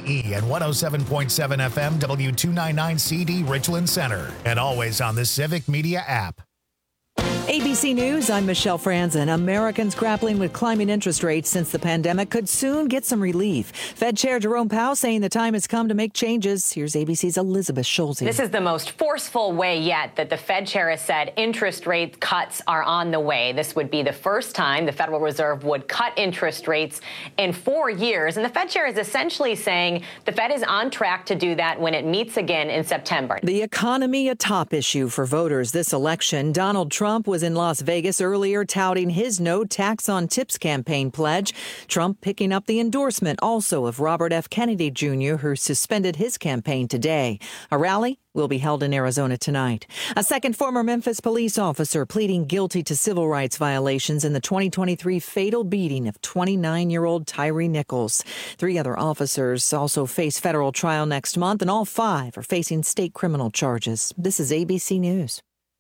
WDEE and 107.7 FM W299CD Richland Center, and always on the Civic Media app. ABC News, I'm Michelle Franzen. Americans grappling with climbing interest rates since the pandemic could soon get some relief. Fed Chair Jerome Powell saying the time has come to make changes. Here's ABC's Elizabeth Schulze. This is the most forceful way yet that the Fed Chair has said interest rate cuts are on the way. This would be the first time the Federal Reserve would cut interest rates in 4 years. And the Fed Chair is essentially saying the Fed is on track to do that when it meets again in September. The economy, a top issue for voters this election. Donald Trump was in Las Vegas earlier touting his no tax on tips campaign pledge. Trump picking up the endorsement also of Robert F. Kennedy Jr., who suspended his campaign today. A rally will be held in Arizona tonight. A second former Memphis police officer pleading guilty to civil rights violations in the 2023 fatal beating of 29-year-old Tyree Nichols. 3 other officers also face federal trial next month, and all 5 are facing state criminal charges. This is ABC News.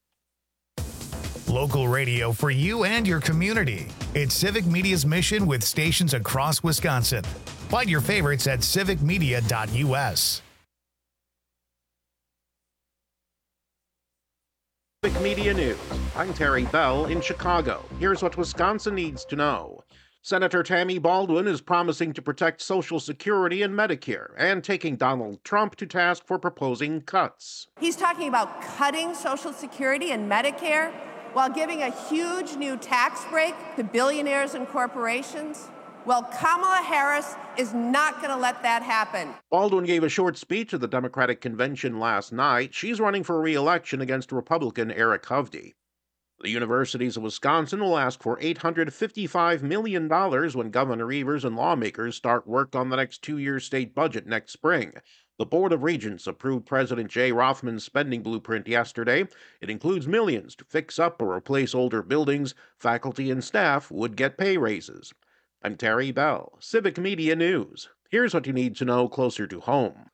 Local radio for you and your community. It's Civic Media's mission with stations across Wisconsin. Find your favorites at civicmedia.us. Civic Media News. I'm Terry Bell in Chicago. Here's what Wisconsin needs to know. Senator Tammy Baldwin is promising to protect Social Security and Medicare and taking Donald Trump to task for proposing cuts. He's talking about cutting Social Security and Medicare while giving a huge new tax break to billionaires and corporations. Well, Kamala Harris is not going to let that happen. Baldwin gave a short speech at the Democratic convention last night. She's running for re-election against Republican Eric Hovde. The universities of Wisconsin will ask for $855 million when Governor Evers and lawmakers start work on the next 2-year state budget next spring. The Board of Regents approved President Jay Rothman's spending blueprint yesterday. It includes millions to fix up or replace older buildings. Faculty and staff would get pay raises. I'm Terry Bell, Civic Media News. Here's what you need to know closer to home.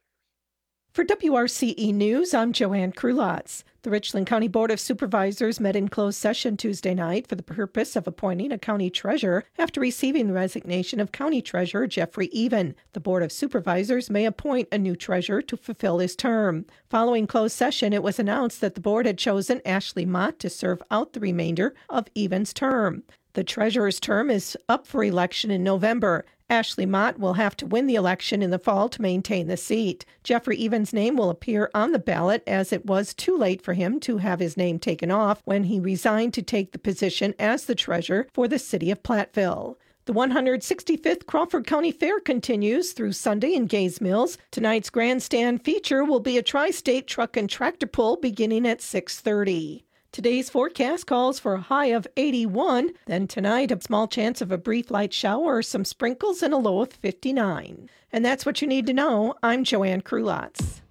For WRCE News, I'm Joanne Krulotz. The Richland County Board of Supervisors met in closed session Tuesday night for the purpose of appointing a county treasurer after receiving the resignation of County Treasurer Jeffrey Even. The Board of Supervisors may appoint a new treasurer to fulfill his term. Following closed session, it was announced that the board had chosen Ashley Mott to serve out the remainder of Even's term. The treasurer's term is up for election in November. Ashley Mott will have to win the election in the fall to maintain the seat. Jeffrey Evans' name will appear on the ballot, as it was too late for him to have his name taken off when he resigned to take the position as the treasurer for the city of Platteville. The 165th Crawford County Fair continues through Sunday in Gays Mills. Tonight's grandstand feature will be a tri-state truck and tractor pull beginning at 6:30. Today's forecast calls for a high of 81. Then tonight, a small chance of a brief light shower or some sprinkles and a low of 59. And that's what you need to know. I'm Joanne Krulotz.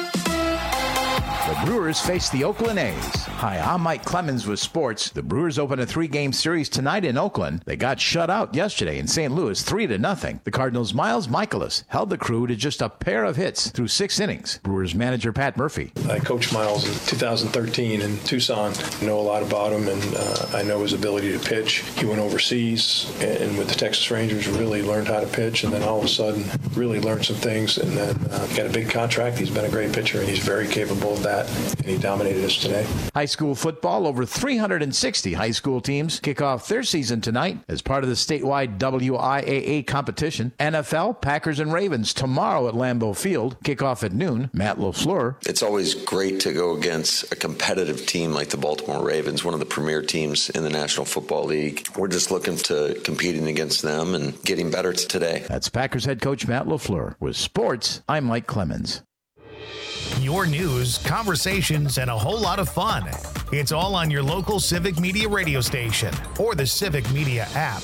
The Brewers face the Oakland A's. Hi, I'm Mike Clemens with sports. The Brewers open a 3-game series tonight in Oakland. They got shut out yesterday in St. Louis 3-0. The Cardinals' Miles Michaelis held the crew to just a pair of hits through 6 innings. Brewers manager Pat Murphy. I coached Miles in 2013 in Tucson. I know a lot about him, and I know his ability to pitch. He went overseas and with the Texas Rangers really learned how to pitch, and then all of a sudden really learned some things, and then got a big contract. He's been a great pitcher, and he's very capable of that, and he dominated us today. High school football, over 360 high school teams kick off their season tonight as part of the statewide WIAA competition. NFL, Packers, and Ravens tomorrow at Lambeau Field. Kickoff at noon. Matt LaFleur. It's always great to go against a competitive team like the Baltimore Ravens, one of the premier teams in the National Football League. We're just looking to competing against them and getting better today. That's Packers head coach Matt LaFleur. With sports, I'm Mike Clemens. Your news, conversations, and a whole lot of fun. It's all on your local Civic Media radio station or the Civic Media app.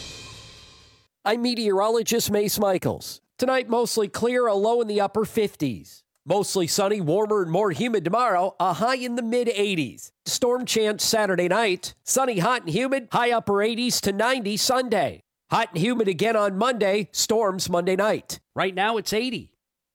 I'm meteorologist Mace Michaels. Tonight, mostly clear, a low in the upper 50s. Mostly sunny, warmer and more humid tomorrow, a high in the mid-80s. Storm chance Saturday night. Sunny, hot, and humid, high upper 80s to 90 Sunday. Hot and humid again on Monday, storms Monday night. Right now, it's 80.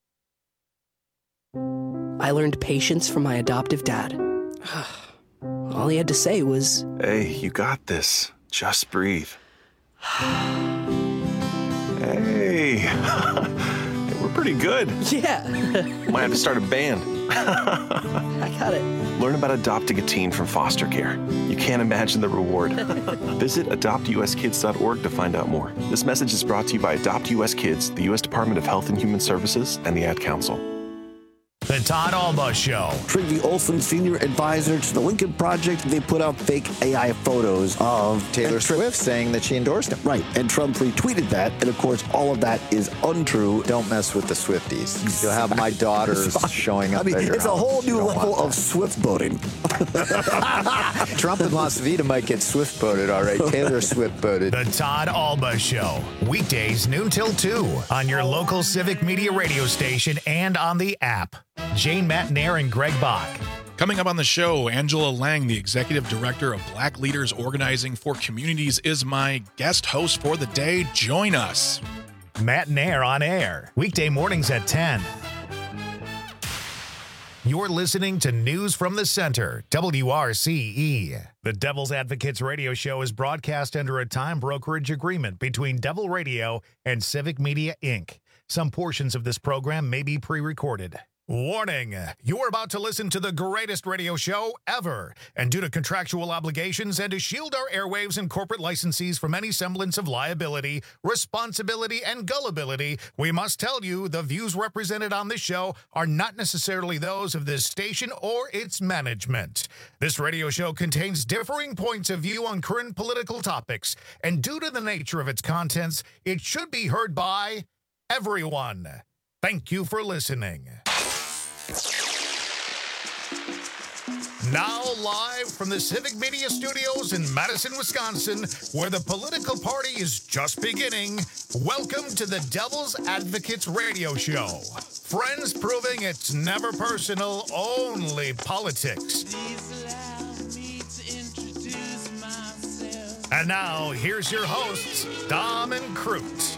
I learned patience from my adoptive dad. All he had to say was, "Hey, you got this. Just breathe." Hey, we're We're pretty good. Yeah. Might have to start a band. I got it. Learn about adopting a teen from foster care. You can't imagine the reward. Visit adoptuskids.org to find out more. This message is brought to you by Adopt US Kids, the U.S. Department of Health and Human Services, and the Ad Council. The Todd Alba Show. Trygve Olsen, senior advisor to the Lincoln Project, they put out fake AI photos of Taylor Swift saying that she endorsed him. Right, and Trump retweeted that, and of course, all of that is untrue. Don't mess with the Swifties. You'll have my daughters showing up. I mean, at your it's a house. whole new You don't level want of Swift voting. Trump and Las Vegas might get Swift voted, all right. Taylor Swift voted. The Todd Alba Show. Weekdays noon till 2 on your local Civic Media radio station and on the app. Jane Matnair and Greg Bach. Coming up on the show, Angela Lang, the Executive Director of Black Leaders Organizing for Communities, is my guest host for the day. Join us. Matnair on air, weekday mornings at 10. You're listening to News from the Center, WRCE. The Devil's Advocates radio show is broadcast under a time brokerage agreement between Devil Radio and Civic Media, Inc. Some portions of this program may be pre-recorded. Warning, you're about to listen to the greatest radio show ever. And due to contractual obligations and to shield our airwaves and corporate licensees from any semblance of liability, responsibility, and gullibility, we must tell you the views represented on this show are not necessarily those of this station or its management. This radio show contains differing points of view on current political topics, and due to the nature of its contents, it should be heard by everyone. Thank you for listening. Now live from the Civic Media Studios in Madison, Wisconsin, where the political party is just beginning, welcome to the Devil's Advocates radio show. Friends proving it's never personal, only politics. And now, here's your hosts, Dom and Crute.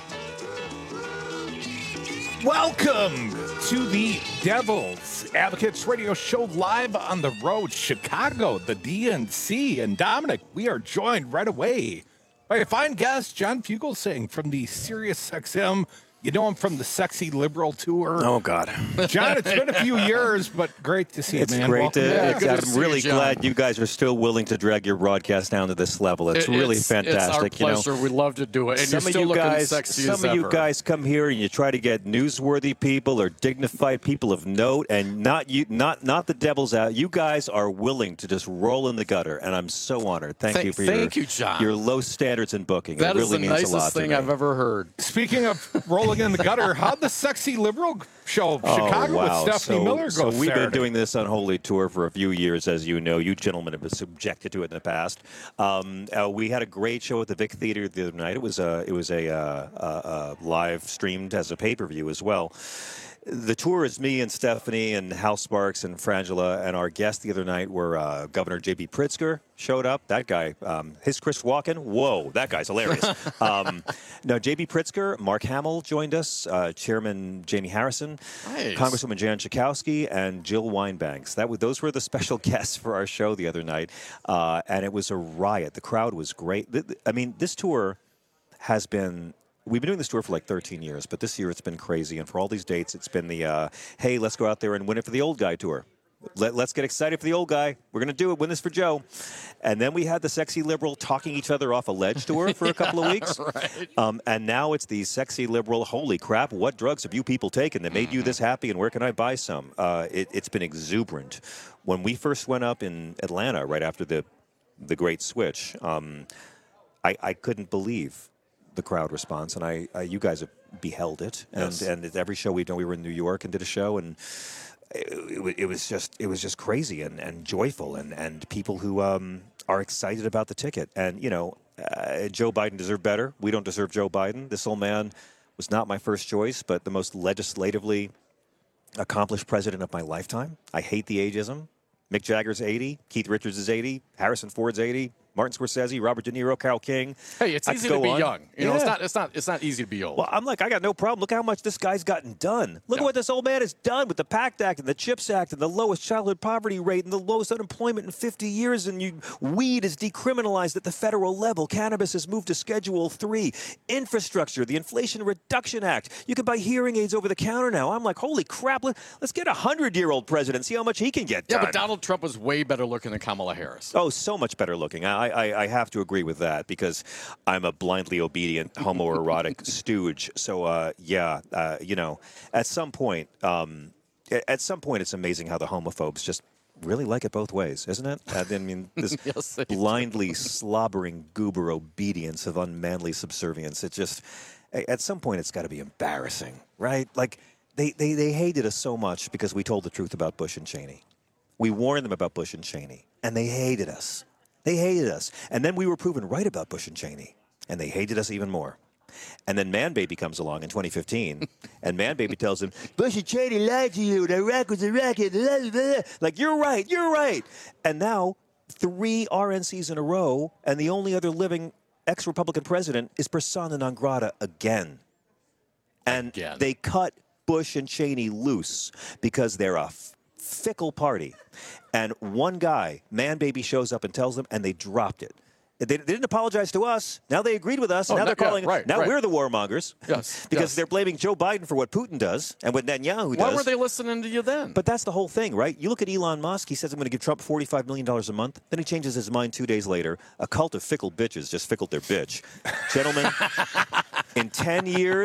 Welcome to the Devil's Advocates radio show live on the road, Chicago, the DNC. And Dominic, we are joined right away by a fine guest, John Fugelsang from the SiriusXM. You know him from the Sexy Liberal Tour. Oh, God. John, it's been a few years, but great to see you, man. It's great Welcome. I'm really glad you guys are still willing to drag your broadcast down to this level. It's really fantastic. It's our pleasure. We love to do it. And some you're still looking sexy as ever. Some of you guys come here and you try to get newsworthy people or dignified people of note, and not the devil's out. You guys are willing to just roll in the gutter, and I'm so honored. Thank you for your low standards in booking. That it really is the means a lot nicest thing to me. I've ever heard. Speaking of rolling in the gutter, how'd the Sexy Liberal show Chicago with Stephanie Miller go So we've Saturday? been doing this Unholy Tour for a few years, as you know. You gentlemen have been subjected to it in the past. We had a great show at the Vic Theater the other night. It was a live streamed as a pay-per-view as well. The tour is me and Stephanie and Hal Sparks and Frangela, and our guests the other night were Governor J.B. Pritzker showed up. That guy, his Chris Walken, whoa, that guy's hilarious. No, J.B. Pritzker, Mark Hamill joined us, Chairman Jamie Harrison, Nice. Congresswoman Jan Schakowsky, and Jill Wine-Banks. Those were the special guests for our show the other night, and it was a riot. The crowd was great. I mean, this tour has been... We've been doing this tour for like 13 years, but this year it's been crazy. And for all these dates, it's been the, hey, let's go out there and win it for the old guy tour. Let's get excited for the old guy. We're going to do it. Win this for Joe. And then we had the Sexy Liberal talking each other off a ledge tour for a couple of weeks. Right. And now it's the Sexy Liberal, holy crap, what drugs have you people taken that made you this happy and where can I buy some? It's been exuberant. When we first went up in Atlanta right after the Great Switch, I couldn't believe the crowd response, and you guys have beheld it, Yes. and at every show we've done, we were in New York and did a show, and it was just crazy and joyful, and people who are excited about the ticket, and Joe Biden deserved better. We don't deserve Joe Biden. This old man was not my first choice, but the most legislatively accomplished president of my lifetime. I hate the ageism. Mick Jagger's 80, Keith Richards is 80, Harrison Ford's 80. Martin Scorsese, Robert De Niro, Carole King. Hey, it's easy to be young. You know, it's not easy to be old. Well, I'm like, I got no problem. Look how much this guy's gotten done. Look at what this old man has done with the PACT Act and the CHIPS Act and the lowest childhood poverty rate and the lowest unemployment in 50 years. And weed is decriminalized at the federal level. Cannabis has moved to Schedule 3. Infrastructure, the Inflation Reduction Act. You can buy hearing aids over the counter now. I'm like, holy crap, let's get a 100-year-old president, see how much he can get done. Yeah, but Donald Trump was way better looking than Kamala Harris. Oh, so much better looking. I have to agree with that because I'm a blindly obedient homoerotic stooge. So, you know, at some point it's amazing how the homophobes just really like it both ways, isn't it? I mean, this yes, blindly slobbering goober obedience of unmanly subservience. It just, at some point, it's got to be embarrassing, right? Like, they hated us so much because we told the truth about Bush and Cheney. We warned them about Bush and Cheney, and they hated us. They hated us. And then we were proven right about Bush and Cheney, and they hated us even more. And then Man Baby comes along in 2015, and Man Baby tells him, Bush and Cheney lied to you, Iraq was Iraq. Like, you're right. And now, 3 RNCs in a row, and the only other living ex-Republican president is persona non grata again. And they cut Bush and Cheney loose because they're a fickle party. And one guy, Man Baby, shows up and tells them, and they dropped it. They didn't apologize to us. Now they agreed with us. Now they're calling. Now we're the warmongers. Yes. Because they're blaming Joe Biden for what Putin does and what Netanyahu does. Why were they listening to you then? But that's the whole thing, right? You look at Elon Musk. He says, I'm going to give Trump $45 million a month. Then he changes his mind 2 days later. A cult of fickle bitches just fickled their bitch. Gentlemen, in 10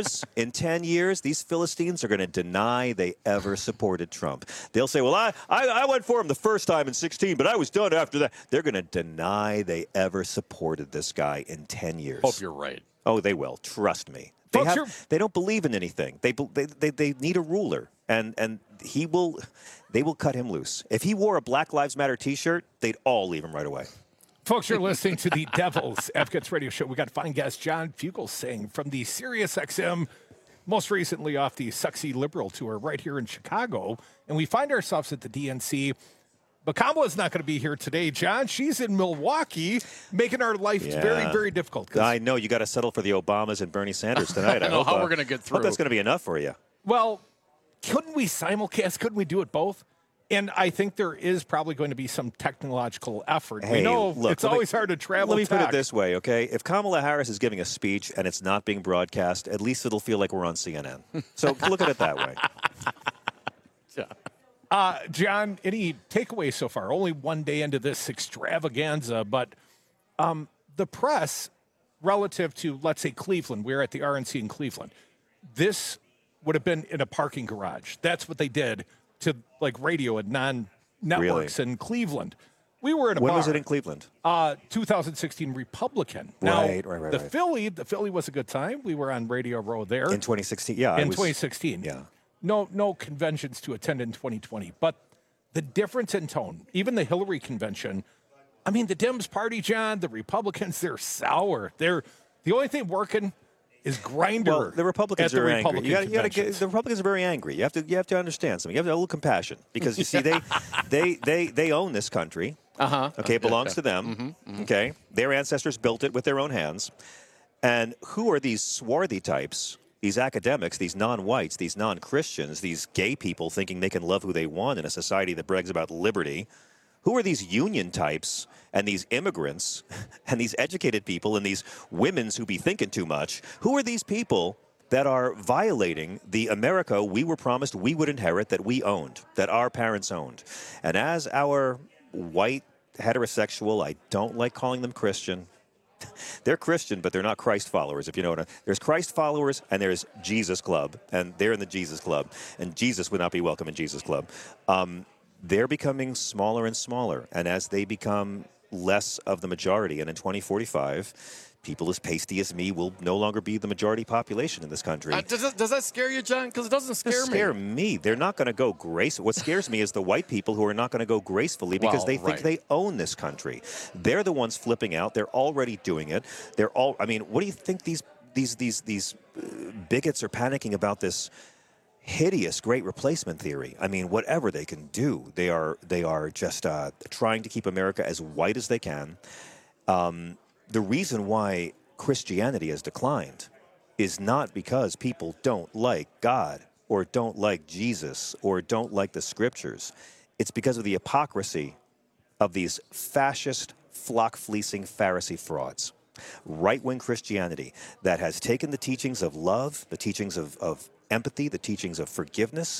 years, these Philistines are going to deny they ever supported Trump. They'll say, well, I went for him the first time in 2016, but I was done after that. They're going to deny they ever supported this guy in 10 years. Hope you're right. Oh, they will. Trust me. They don't believe in anything. They need a ruler, and they will cut him loose. If he wore a Black Lives Matter T-shirt, they'd all leave him right away. Folks, you're listening to the Devil's Advocates Radio Show. We got fine guest John Fugelsang from the SiriusXM, most recently off the Sexy Liberal Tour right here in Chicago, and we find ourselves at the DNC. But Kamala's not going to be here today, John. She's in Milwaukee, making our life very, very difficult. I know. You got to settle for the Obamas and Bernie Sanders tonight. I don't know how we're going to get through. I hope that's going to be enough for you. Well, couldn't we simulcast? Couldn't we do it both? And I think there is probably going to be some technological effort. Hey, we know look, it's always hard to travel. Let me put it this way, okay? If Kamala Harris is giving a speech and it's not being broadcast, at least it'll feel like we're on CNN. So look at it that way. John, any takeaways so far? Only one day into this extravaganza, but the press relative to, let's say, Cleveland, we're at the RNC in Cleveland. This would have been in a parking garage. That's what they did to like radio and non-networks in Cleveland. We were in a bar. When was it in Cleveland? 2016 Republican. Now, right. The Philly was a good time. We were on Radio Row there. In 2016, yeah. In 2016. Yeah. No conventions to attend in 2020. But the difference in tone, even the Hillary convention, I mean, the Dems party, John, the Republicans, they're sour. They're the only thing working is Grindr. Well, the Republicans are angry. The Republicans are very angry. You have to understand something. You have to have a little compassion because you see they own this country. Okay, it belongs to them. Okay, their ancestors built it with their own hands. And who are these swarthy types? These academics, these non-whites, these non-Christians, these gay people thinking they can love who they want in a society that brags about liberty. Who are these union types and these immigrants and these educated people and these women's who be thinking too much? Who are these people that are violating the America we were promised we would inherit, that we owned, that our parents owned? And as our white heterosexual, I don't like calling them Christian. They're Christian, but they're not Christ followers, if you know what I mean. There's Christ followers and there's Jesus Club, and they're in the Jesus Club. And Jesus would not be welcome in Jesus Club. They're becoming smaller and smaller. And as they become less of the majority, and in 2045, people as pasty as me will no longer be the majority population in this country. Does that scare you, John? Because it doesn't scare me. They're not going to go gracefully. What scares me is the white people who are not going to go gracefully because they think they own this country. They're the ones flipping out. They're already doing it. I mean, what do you think these bigots are panicking about this hideous great replacement theory? I mean, whatever they can do, they are just trying to keep America as white as they can. The reason why Christianity has declined is not because people don't like God or don't like Jesus or don't like the scriptures. It's because of the hypocrisy of these fascist, flock-fleecing Pharisee frauds. Right-wing Christianity that has taken the teachings of love, the teachings of empathy, the teachings of forgiveness,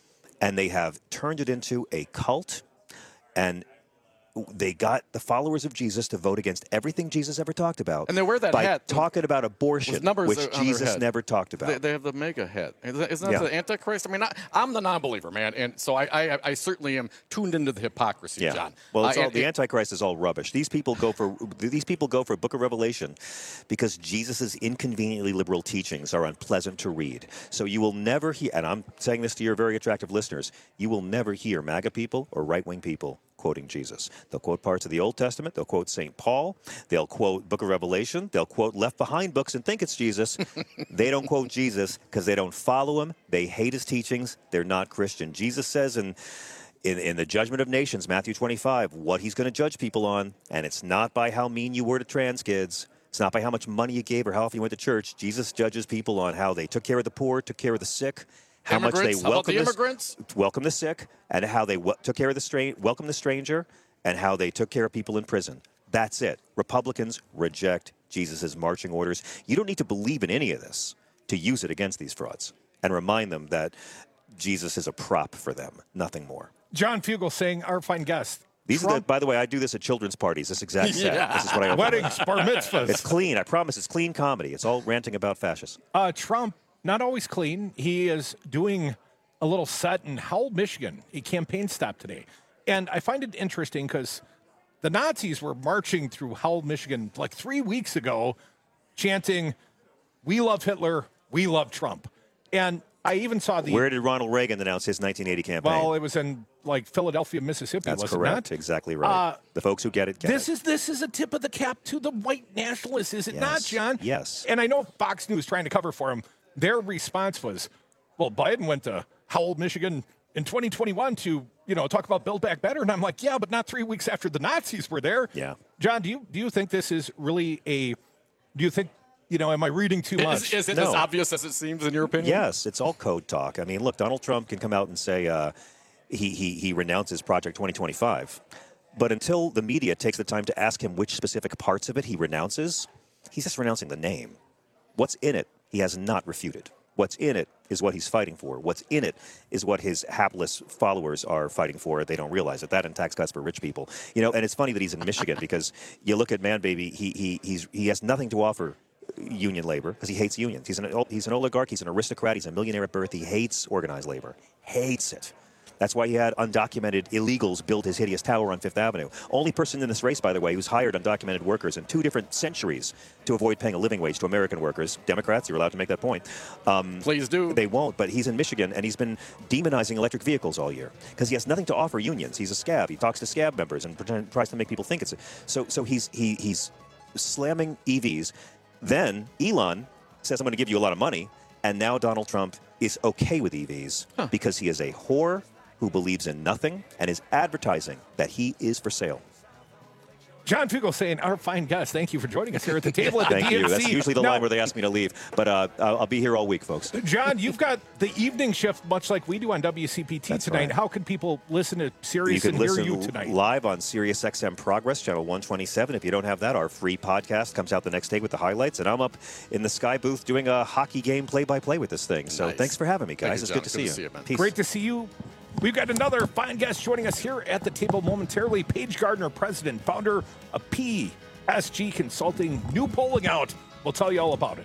and they have turned it into a cult, and they got the followers of Jesus to vote against everything Jesus ever talked about. And they wear that by hat. talking about abortion, which Jesus never talked about. They have the mega hat. Isn't that Yeah. the Antichrist? I mean, I'm the non-believer, man, and so I certainly am tuned into the hypocrisy, Yeah. John. Well, it's all, the Antichrist is all rubbish. These people go for Book of Revelation because Jesus' inconveniently liberal teachings are unpleasant to read. So you will never hear, and I'm saying this to your very attractive listeners, you will never hear MAGA people or right-wing people quoting Jesus. They'll quote parts of the Old Testament. They'll quote St. Paul. They'll quote Book of Revelation. They'll quote Left Behind books and think it's Jesus. They don't quote Jesus because they don't follow him. They hate his teachings. They're not Christian. Jesus says in the Judgment of Nations, Matthew 25, what he's going to judge people on, and it's not by how mean you were to trans kids. It's not by how much money you gave or how often you went to church. Jesus judges people on how they took care of the poor, took care of the sick, how much they welcome the sick, and how they took care of welcome the stranger, and how they took care of people in prison. That's it. Republicans reject Jesus' marching orders. You don't need to believe in any of this to use it against these frauds and remind them that Jesus is a prop for them, nothing more. John Fugel saying, our fine guest. These are by the way, I do this at children's parties, this exact set. Yeah. This is what I open Weddings, bar mitzvahs. It's clean, I promise. It's clean comedy. It's all ranting about fascists. Trump, not always clean. He is doing a little set in Howell, Michigan, a campaign stop today. And I find it interesting because the Nazis were marching through Howell, Michigan, like 3 weeks ago, chanting, "We love Hitler, we love Trump." And I even saw Where did Ronald Reagan announce his 1980 campaign? Well, it was in like Philadelphia, Mississippi. That's was correct. It not? Exactly right. The folks who get it, get it. This is a tip of the cap to the white nationalists, is it not, John? Yes. And I know Fox News trying to cover for him. Their response was, "Well, Biden went to Howell, Michigan in 2021 to talk about Build Back Better," and I'm like, yeah, but not 3 weeks after the Nazis were there. Yeah. John, do you think this is really Do you think? Am I reading too much? Is it as obvious as it seems, in your opinion? Yes, it's all code talk. I mean, look, Donald Trump can come out and say he renounces Project 2025, but until the media takes the time to ask him which specific parts of it he renounces, he's just renouncing the name. What's in it, he has not refuted. What's in it is what he's fighting for. What's in it is what his hapless followers are fighting for. They don't realize it. That and tax cuts for rich people. And it's funny that he's in Michigan because you look at Man Baby, he has nothing to offer union labor because he hates unions. He's an oligarch. He's an aristocrat. He's a millionaire at birth. He hates organized labor. Hates it. That's why he had undocumented illegals build his hideous tower on Fifth Avenue. Only person in this race, by the way, who's hired undocumented workers in 2 different centuries to avoid paying a living wage to American workers. Democrats, you're allowed to make that point. Please do. They won't, but he's in Michigan, and he's been demonizing electric vehicles all year because he has nothing to offer unions. He's a scab. He talks to scab members and tries to make people think it's... So he's slamming EVs. Then Elon says, I'm going to give you a lot of money, and now Donald Trump is okay with EVs because he is a whore who believes in nothing and is advertising that he is for sale. John Fugel saying, our fine guest, thank you for joining us here at the table at the Thank DNC. you. That's usually the line where they ask me to leave, but I'll be here all week, folks. John, you've got the evening shift, much like we do on WCPT tonight. Right. How can people listen to Sirius and hear you tonight? Live on Sirius XM Progress, channel 127. If you don't have that, our free podcast comes out the next day with the highlights, and I'm up in the Sky booth doing a hockey game play-by-play with this thing. So thanks for having me, guys. It's good to see you. Man. Great to see you. We've got another fine guest joining us here at the table momentarily. Paige Gardner, president, founder of PSG Consulting. New polling out. We'll tell you all about it.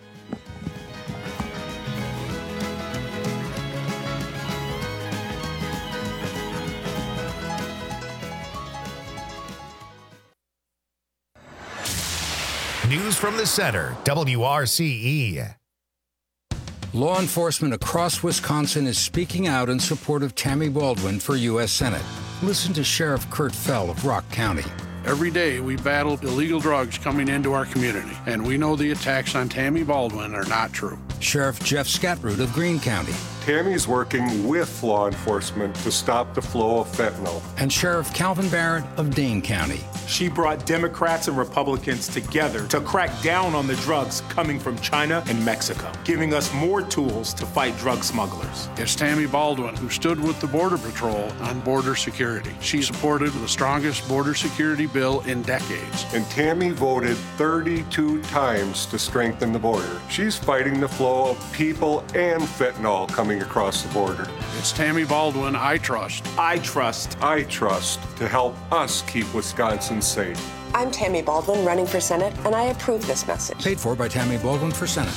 News from the center, WRCE. Law enforcement across Wisconsin is speaking out in support of Tammy Baldwin for U.S. Senate. Listen to Sheriff Kurt Fell of Rock County. Every day we battle illegal drugs coming into our community, and we know the attacks on Tammy Baldwin are not true. Sheriff Jeff Scatroot of Greene County. Tammy's working with law enforcement to stop the flow of fentanyl. And Sheriff Calvin Barrett of Dane County. She brought Democrats and Republicans together to crack down on the drugs coming from China and Mexico, giving us more tools to fight drug smugglers. It's Tammy Baldwin, who stood with the Border Patrol on border security. She supported the strongest border security bill in decades. And Tammy voted 32 times to strengthen the border. She's fighting the flow of people and fentanyl coming across the border. It's Tammy Baldwin I trust. I trust to help us keep Wisconsin safe. I'm Tammy Baldwin, running for Senate, and I approve this message. Paid for by Tammy Baldwin for Senate.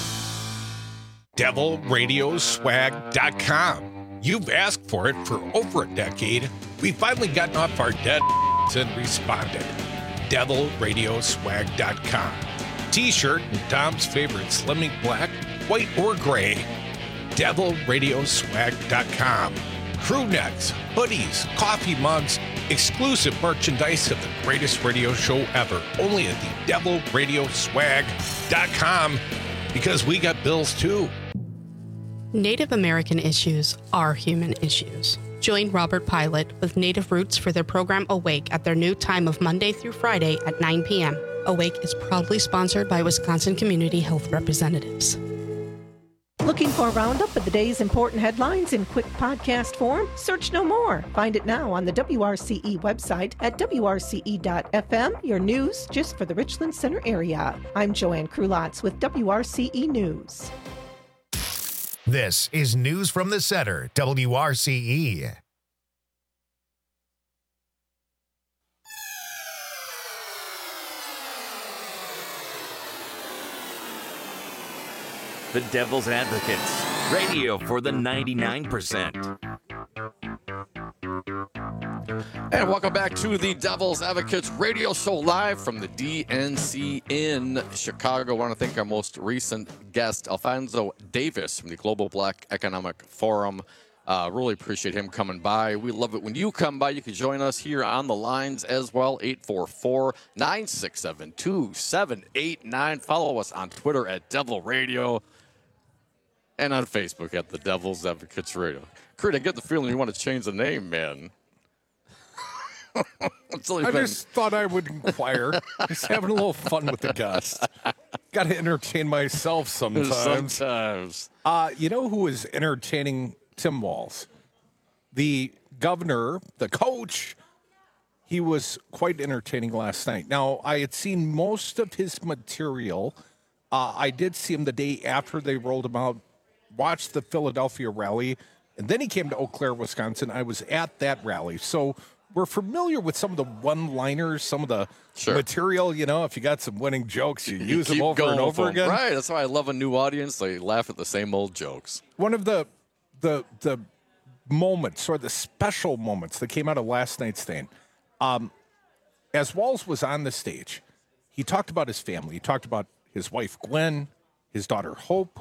DevilRadioswag.com. You've asked for it for over a decade. We've finally gotten off our dead and responded. DevilRadioswag.com. T-shirt and Tom's favorite Slimming Black, white or gray. DevilRadioswag.com. Crew necks, hoodies, coffee mugs, exclusive merchandise of the greatest radio show ever. Only at the DevilRadioswag.com, because we got bills too. Native American issues are human issues. Join Robert Pilot with Native Roots for their program Awake at their new time of Monday through Friday at 9 p.m. Awake is proudly sponsored by Wisconsin Community Health Representatives. Looking for a roundup of the day's important headlines in quick podcast form? Search no more. Find it now on the WRCE website at WRCE.FM, your news just for the Richland Center area. I'm Joanne Krulotz with WRCE News. This is News from the Center, WRCE. The Devil's Advocates, radio for the 99%. And welcome back to the Devil's Advocates radio show live from the DNC in Chicago. I want to thank our most recent guest, Alfonso Davis from the Global Black Economic Forum. Really appreciate him coming by. We love it when you come by. You can join us here on the lines as well, 844-967-2789. Follow us on Twitter at Devil Radio and on Facebook at the Devil's Advocates Radio. Kurt, I get the feeling you want to change the name, man. I just thought I would inquire. Just having a little fun with the guests. Got to entertain myself sometimes. You know who is entertaining Tim Walz? The governor, the coach. He was quite entertaining last night. Now, I had seen most of his material. I did see him the day after they rolled him out, watched the Philadelphia rally, and then he came to Eau Claire, Wisconsin. I was at that rally. So we're familiar with some of the one-liners, some of the material. You know, if you got some winning jokes, you use them over and over again. Right. That's why I love a new audience. They laugh at the same old jokes. One of the moments, or the special moments that came out of last night's thing, as Walz was on the stage, he talked about his family. He talked about his wife, Gwen, his daughter, Hope,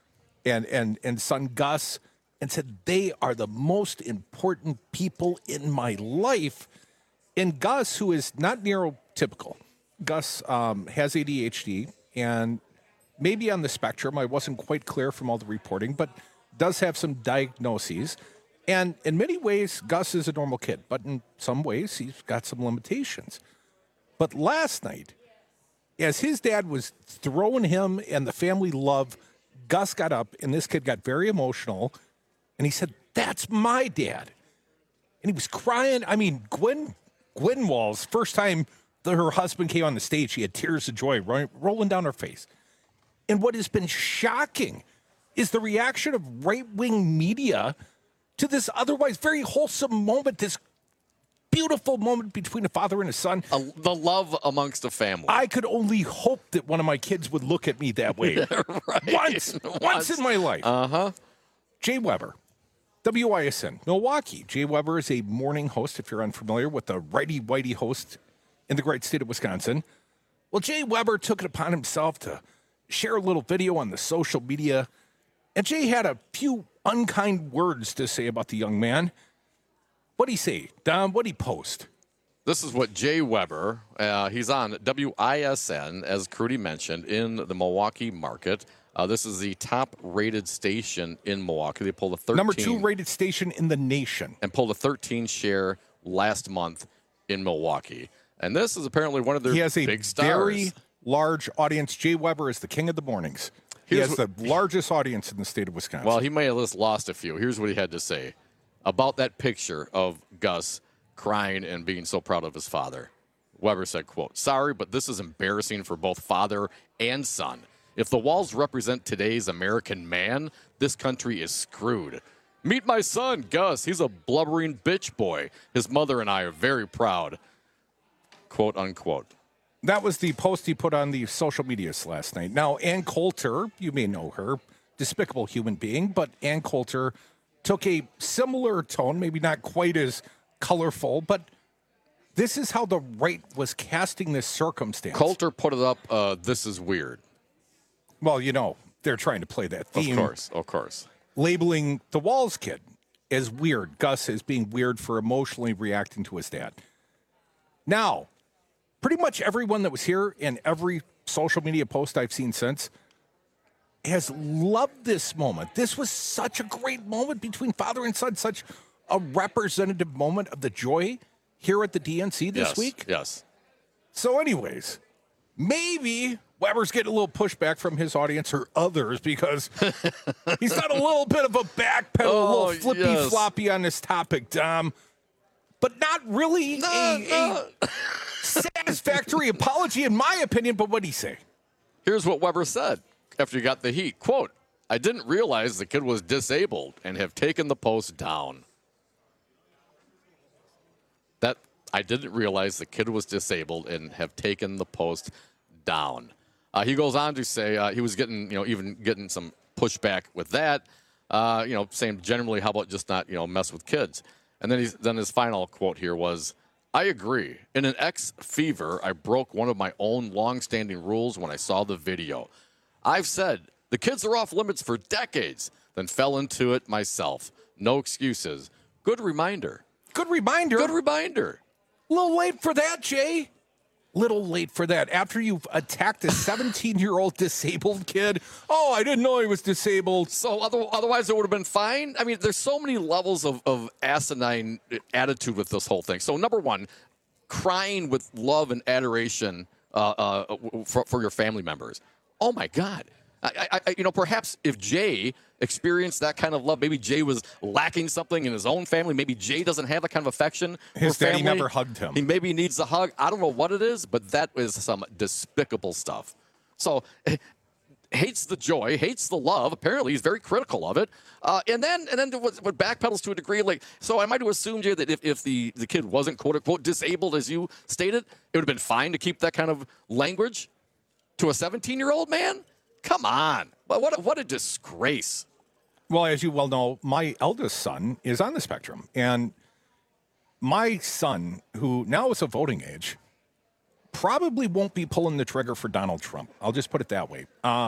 and son, Gus, and said, they are the most important people in my life. And Gus, who is not neurotypical, Gus has ADHD and maybe on the spectrum. I wasn't quite clear from all the reporting, but does have some diagnoses. And in many ways, Gus is a normal kid, but in some ways, he's got some limitations. But last night, as his dad was throwing him and the family love, Gus got up, and this kid got very emotional, and he said, that's my dad. And he was crying. I mean, Gwen Walz, first time that her husband came on the stage, she had tears of joy rolling down her face. And what has been shocking is the reaction of right-wing media to this otherwise very wholesome moment, this beautiful moment between a father and a son. The love amongst a family. I could only hope that one of my kids would look at me that way. Right. Once in my life. Jay Weber, WISN, Milwaukee. Jay Weber is a morning host, if you're unfamiliar with the righty-whitey host in the great state of Wisconsin. Well, Jay Weber took it upon himself to share a little video on the social media, and Jay had a few unkind words to say about the young man. What'd he say, Dom? What'd he post? This is what Jay Weber, he's on WISN, as Crudy mentioned, in the Milwaukee market. This is the top-rated station in Milwaukee. They pulled a 13. Number 2 rated station in the nation. And pulled a 13 share last month in Milwaukee. And this is apparently one of their big stars. Very large audience. Jay Weber is the king of the mornings. He has the largest audience in the state of Wisconsin. Well, he may have just lost a few. Here's what he had to say about that picture of Gus crying and being so proud of his father. Weber said, quote, "Sorry, but this is embarrassing for both father and son. If the walls represent today's American man, this country is screwed. Meet my son, Gus. He's a blubbering bitch boy. His mother and I are very proud." Quote, unquote. That was the post he put on the social medias last night. Now, Ann Coulter, you may know her, despicable human being, but Ann Coulter took a similar tone, maybe not quite as colorful, but this is how the right was casting this circumstance. Coulter put it up, this is weird. Well, you know, they're trying to play that theme. Of course. Labeling the Walls kid as weird, Gus as being weird for emotionally reacting to his dad. Now, pretty much everyone that was here and every social media post I've seen since has loved this moment. This was such a great moment between father and son, such a representative moment of the joy here at the DNC this week. Yes. So anyways, maybe Weber's getting a little pushback from his audience or others because he's got a little bit of a backpedal, a little flippy-floppy on this topic, Dom. But not really a satisfactory apology, in my opinion. But what'd he say? Here's what Weber said after he got the heat. Quote, "I didn't realize the kid was disabled and have taken the post down." I didn't realize the kid was disabled and have taken the post down. He goes on to say he was getting, even getting some pushback with that, saying generally, how about just not, mess with kids? And then his final quote here was, "I agree. In an fever, I broke one of my own long-standing rules when I saw the video. I've said the kids are off limits for decades, then fell into it myself. No excuses. Good reminder." Good reminder. Good reminder. A little late for that, Jay. Little late for that. After you've attacked a 17-year-old disabled kid. Oh, I didn't know he was disabled. So otherwise it would have been fine. I mean, there's so many levels of asinine attitude with this whole thing. So number one, crying with love and adoration for your family members. Oh, my God. Perhaps if Jay experienced that kind of love, maybe Jay was lacking something in his own family. Maybe Jay doesn't have that kind of affection. His daddy family never hugged him. He maybe needs a hug. I don't know what it is, but that is some despicable stuff. So hates the joy, hates the love. Apparently, he's very critical of it. And then what backpedals to a degree. So am I to assume, Jay, that if the kid wasn't quote unquote disabled, as you stated, it would have been fine to keep that kind of language to a 17-year-old man? Come on. What a disgrace. Well, as you well know, my eldest son is on the spectrum. And my son, who now is of voting age, probably won't be pulling the trigger for Donald Trump. I'll just put it that way.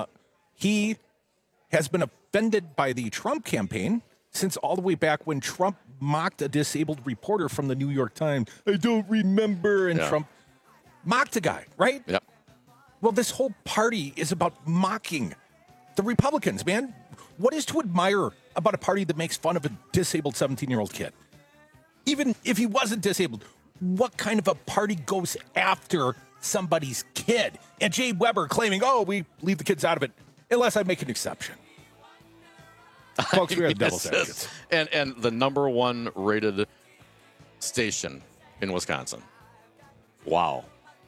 He has been offended by the Trump campaign since all the way back when Trump mocked a disabled reporter from the New York Times. I don't remember. And Trump mocked a guy, right? Yep. Well, this whole party is about mocking the Republicans, man. What is to admire about a party that makes fun of a disabled 17-year-old kid? Even if he wasn't disabled, what kind of a party goes after somebody's kid? And Jay Weber claiming, we leave the kids out of it, unless I make an exception. Folks, we are the Devil's Advocates. And the number one rated station in Wisconsin. Wow.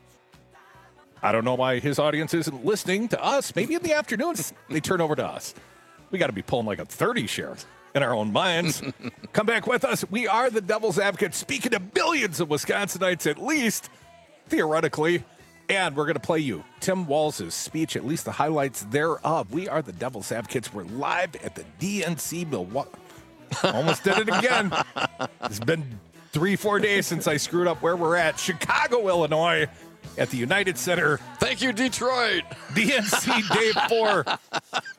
I don't know why his audience isn't listening to us. Maybe in the afternoons they turn over to us. We got to be pulling like a 30 share in our own minds. Come back with us. We are the Devil's Advocates, speaking to billions of Wisconsinites at least, theoretically. And we're going to play you Tim Walz's speech, at least the highlights thereof. We are the Devil's Advocates. We're live at the DNC Milwaukee. Almost did it again. It's been 3-4 days since I screwed up where we're at. Chicago, Illinois. At the United Center. Thank you, Detroit. DNC Day 4.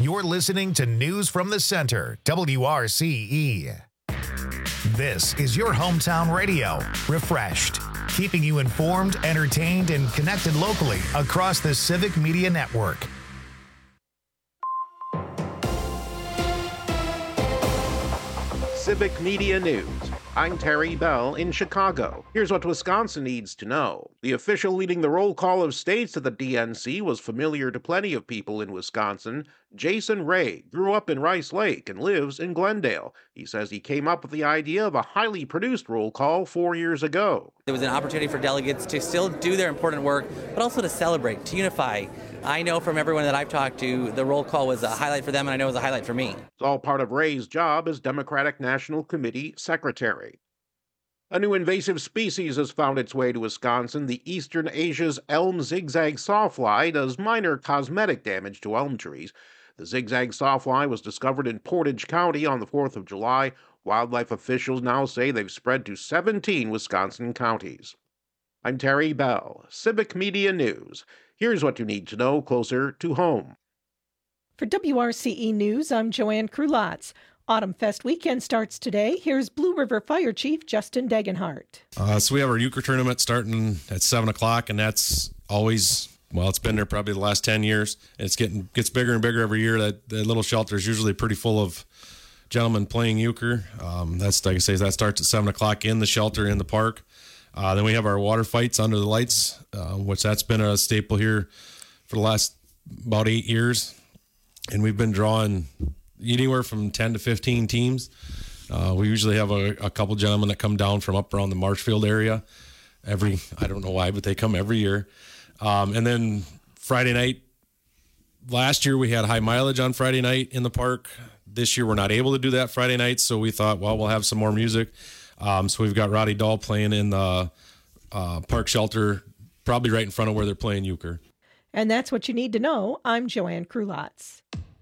You're listening to News from the Center, WRCE. This is your hometown radio, refreshed, keeping you informed, entertained, and connected locally across the Civic Media Network. Civic Media News. I'm Terry Bell in Chicago. Here's what Wisconsin needs to know. The official leading the roll call of states at the DNC was familiar to plenty of people in Wisconsin. Jason Ray grew up in Rice Lake and lives in Glendale. He says he came up with the idea of a highly produced roll call 4 years ago. There was an opportunity for delegates to still do their important work, but also to celebrate, to unify. I know from everyone that I've talked to, the roll call was a highlight for them, and I know it was a highlight for me. It's all part of Ray's job as Democratic National Committee Secretary. A new invasive species has found its way to Wisconsin. The Eastern Asia's elm zigzag sawfly does minor cosmetic damage to elm trees. The zigzag sawfly was discovered in Portage County on the 4th of July. Wildlife officials now say they've spread to 17 Wisconsin counties. I'm Terry Bell, Civic Media News. Here's what you need to know closer to home. For WRCE News, I'm Joanne Krulotz. Autumn Fest weekend starts today. Here's Blue River Fire Chief Justin Degenhart. So we have our euchre tournament starting at 7 o'clock, and that's always, well, it's been there probably the last 10 years. It's gets bigger and bigger every year. That little shelter is usually pretty full of gentlemen playing euchre. That's, like I say, that starts at 7 o'clock in the shelter in the park. Then we have our water fights under the lights, which that's been a staple here for the last about 8 years. And we've been drawing anywhere from 10 to 15 teams. We usually have a couple gentlemen that come down from up around the Marshfield area I don't know why, but they come every year. And then Friday night, last year we had high mileage on Friday night in the park. This year we're not able to do that Friday night, so we thought, well, we'll have some more music. So we've got Roddy Dahl playing in the park shelter, probably right in front of where they're playing euchre. And that's what you need to know. I'm Joanne Krulotz.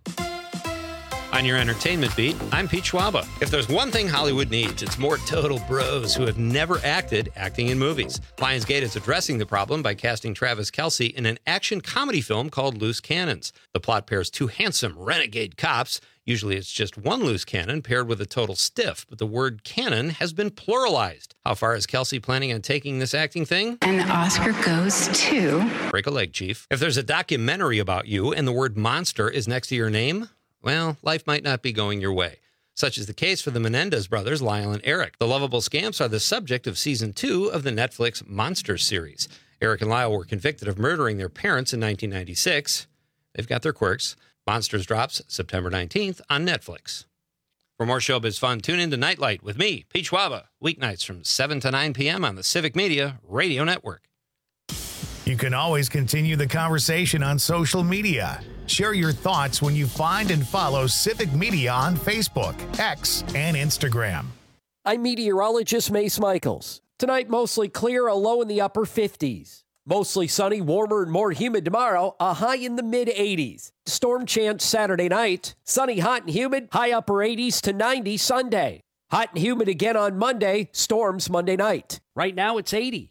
On your entertainment beat, I'm Pete Schwaba. If there's one thing Hollywood needs, it's more total bros who have never acting in movies. Lionsgate is addressing the problem by casting Travis Kelce in an action comedy film called Loose Cannons. The plot pairs two handsome renegade cops. Usually it's just one loose cannon paired with a total stiff, but the word cannon has been pluralized. How far is Kelce planning on taking this acting thing? And the Oscar goes to... Break a leg, Chief. If there's a documentary about you and the word monster is next to your name, well, life might not be going your way. Such is the case for the Menendez brothers, Lyle and Eric. The lovable scamps are the subject of Season 2 of the Netflix Monster series. Eric and Lyle were convicted of murdering their parents in 1996. They've got their quirks. Monsters drops September 19th on Netflix. For more showbiz fun, tune in to Nightlight with me, Pete Schwaba, weeknights from 7 to 9 p.m. on the Civic Media Radio Network. You can always continue the conversation on social media. Share your thoughts when you find and follow Civic Media on Facebook, X, and Instagram. I'm meteorologist Mace Michaels. Tonight, mostly clear, a low in the upper 50s. Mostly sunny, warmer and more humid tomorrow, a high in the mid-80s. Storm chance Saturday night. Sunny, hot and humid, high upper 80s to 90 Sunday. Hot and humid again on Monday, storms Monday night. Right now, it's 80.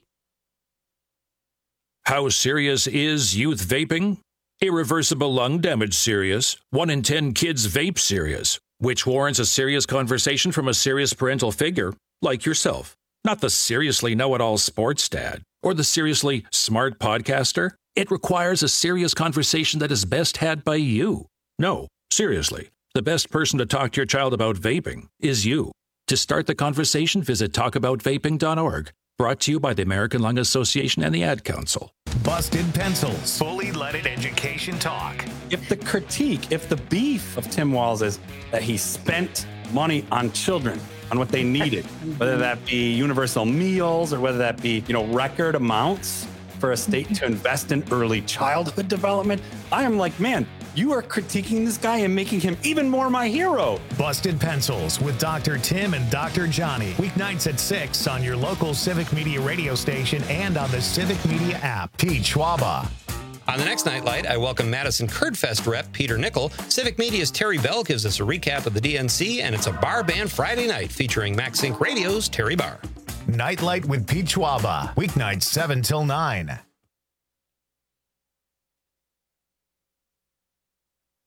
How serious is youth vaping? Irreversible lung damage serious. 1 in 10 kids vape serious, which warrants a serious conversation from a serious parental figure like yourself. Not the seriously know-it-all sports dad or the seriously smart podcaster. It requires a serious conversation that is best had by you. No, seriously, the best person to talk to your child about vaping is you. To start the conversation, visit talkaboutvaping.org. Brought to you by the American Lung Association and the Ad Council. Busted Pencils. Fully leaded education talk. If the beef of Tim Walz is that he spent money on children, on what they needed, whether that be universal meals or whether that be, record amounts for a state to invest in early childhood development, I am like, man, you are critiquing this guy and making him even more my hero. Busted Pencils with Dr. Tim and Dr. Johnny. Weeknights at 6 on your local Civic Media radio station and on the Civic Media app. Pete Schwaba. On the next Nightlight, I welcome Madison Kerdfest rep Peter Nickel. Civic Media's Terry Bell gives us a recap of the DNC, and it's a bar band Friday night featuring MaxSync Radio's Terry Barr. Nightlight with Pete Schwaba. Weeknights 7 till 9.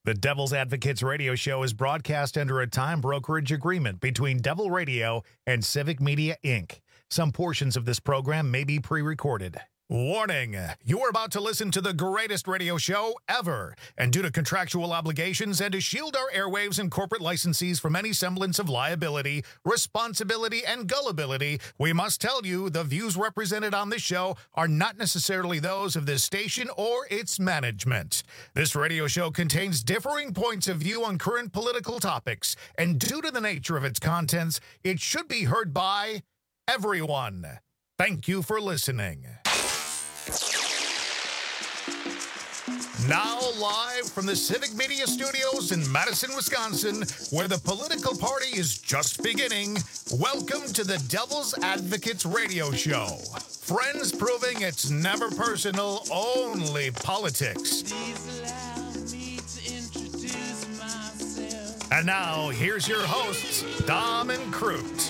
The Devil's Advocates radio show is broadcast under a time brokerage agreement between Devil Radio and Civic Media, Inc. Some portions of this program may be pre-recorded. Warning, you are about to listen to the greatest radio show ever. And due to contractual obligations and to shield our airwaves and corporate licensees from any semblance of liability, responsibility, and gullibility, we must tell you the views represented on this show are not necessarily those of this station or its management. This radio show contains differing points of view on current political topics, and due to the nature of its contents, it should be heard by everyone. Thank you for listening. Now live from the Civic Media Studios in Madison, Wisconsin, where the political party is just beginning, welcome to the Devil's Advocates radio show. Friends proving it's never personal, only politics. And now, here's your hosts, Dom and Crute.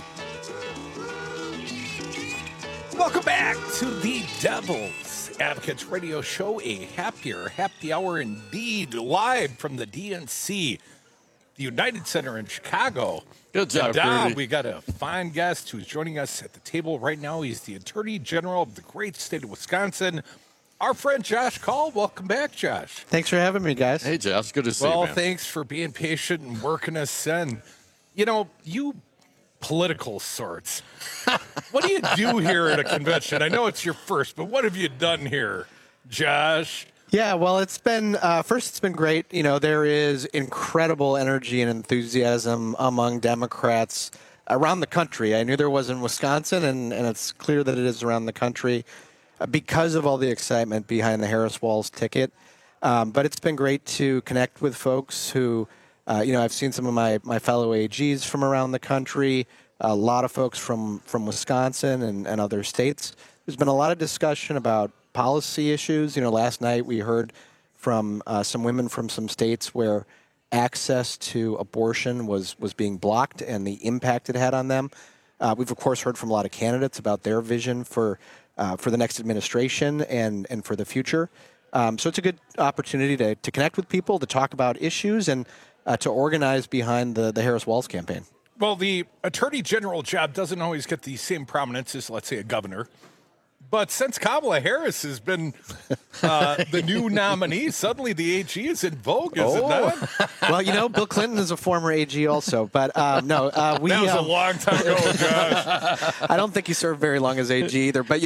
Welcome back to the Devil's Advocates radio show, a happy hour indeed, live from the DNC, the United Center in Chicago. Good job, Dom, we got a fine guest who's joining us at the table right now. He's the Attorney General of the great state of Wisconsin, our friend Josh Kaul. Welcome back, Josh. Thanks for having me, guys. Hey, Josh, good to see you, man. Well, thanks for being patient and working us in. You know, you political sorts. What do you do here at a convention? I know it's your first, but what have you done here, Josh? Yeah, well, it's been it's been great. You know, there is incredible energy and enthusiasm among Democrats around the country. I knew there was in Wisconsin, and it's clear that it is around the country because of all the excitement behind the Harris-Walz ticket. But it's been great to connect with folks who, I've seen some of my fellow AGs from around the country, a lot of folks from Wisconsin and other states. There's been a lot of discussion about policy issues. You know, last night we heard from some women from some states where access to abortion was being blocked and the impact it had on them. We've, of course, heard from a lot of candidates about their vision for the next administration and for the future. So it's a good opportunity to connect with people, to talk about issues, and to organize behind the Harris-Walz campaign. Well, the Attorney General job doesn't always get the same prominence as, let's say, a governor. But since Kamala Harris has been the new nominee, suddenly the AG is in vogue, is it not? Well, you know, Bill Clinton is a former AG also, but no. That was a long time ago, Josh. I don't think he served very long as AG either. But,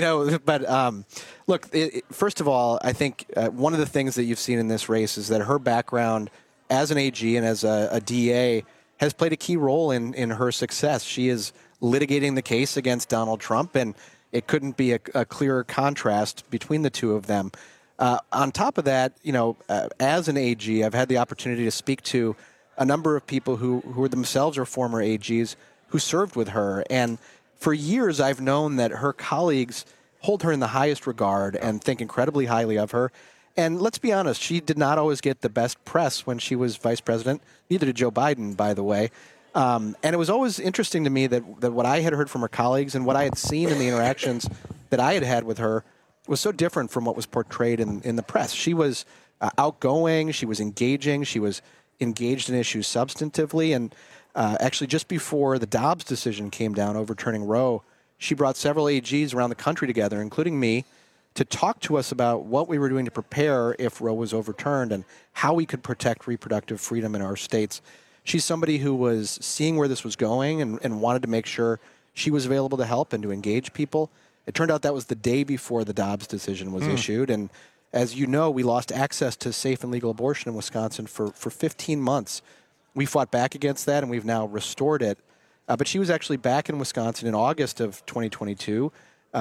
look, first of all, I think one of the things that you've seen in this race is that her background as an AG and as a DA has played a key role in her success. She is litigating the case against Donald Trump, and it couldn't be a clearer contrast between the two of them. On top of that, as an AG, I've had the opportunity to speak to a number of people who themselves are former AGs who served with her. And for years, I've known that her colleagues hold her in the highest regard and think incredibly highly of her. And let's be honest, she did not always get the best press when she was vice president. Neither did Joe Biden, by the way. And it was always interesting to me that what I had heard from her colleagues and what I had seen in the interactions that I had with her was so different from what was portrayed in the press. She was outgoing, she was engaging, she was engaged in issues substantively. And actually, just before the Dobbs decision came down overturning Roe, she brought several AGs around the country together, including me, to talk to us about what we were doing to prepare if Roe was overturned and how we could protect reproductive freedom in our states. She's somebody who was seeing where this was going and wanted to make sure she was available to help and to engage people. It turned out that was the day before the Dobbs decision was issued. And as you know, we lost access to safe and legal abortion in Wisconsin for 15 months. We fought back against that, and we've now restored it. But she was actually back in Wisconsin in August of 2022,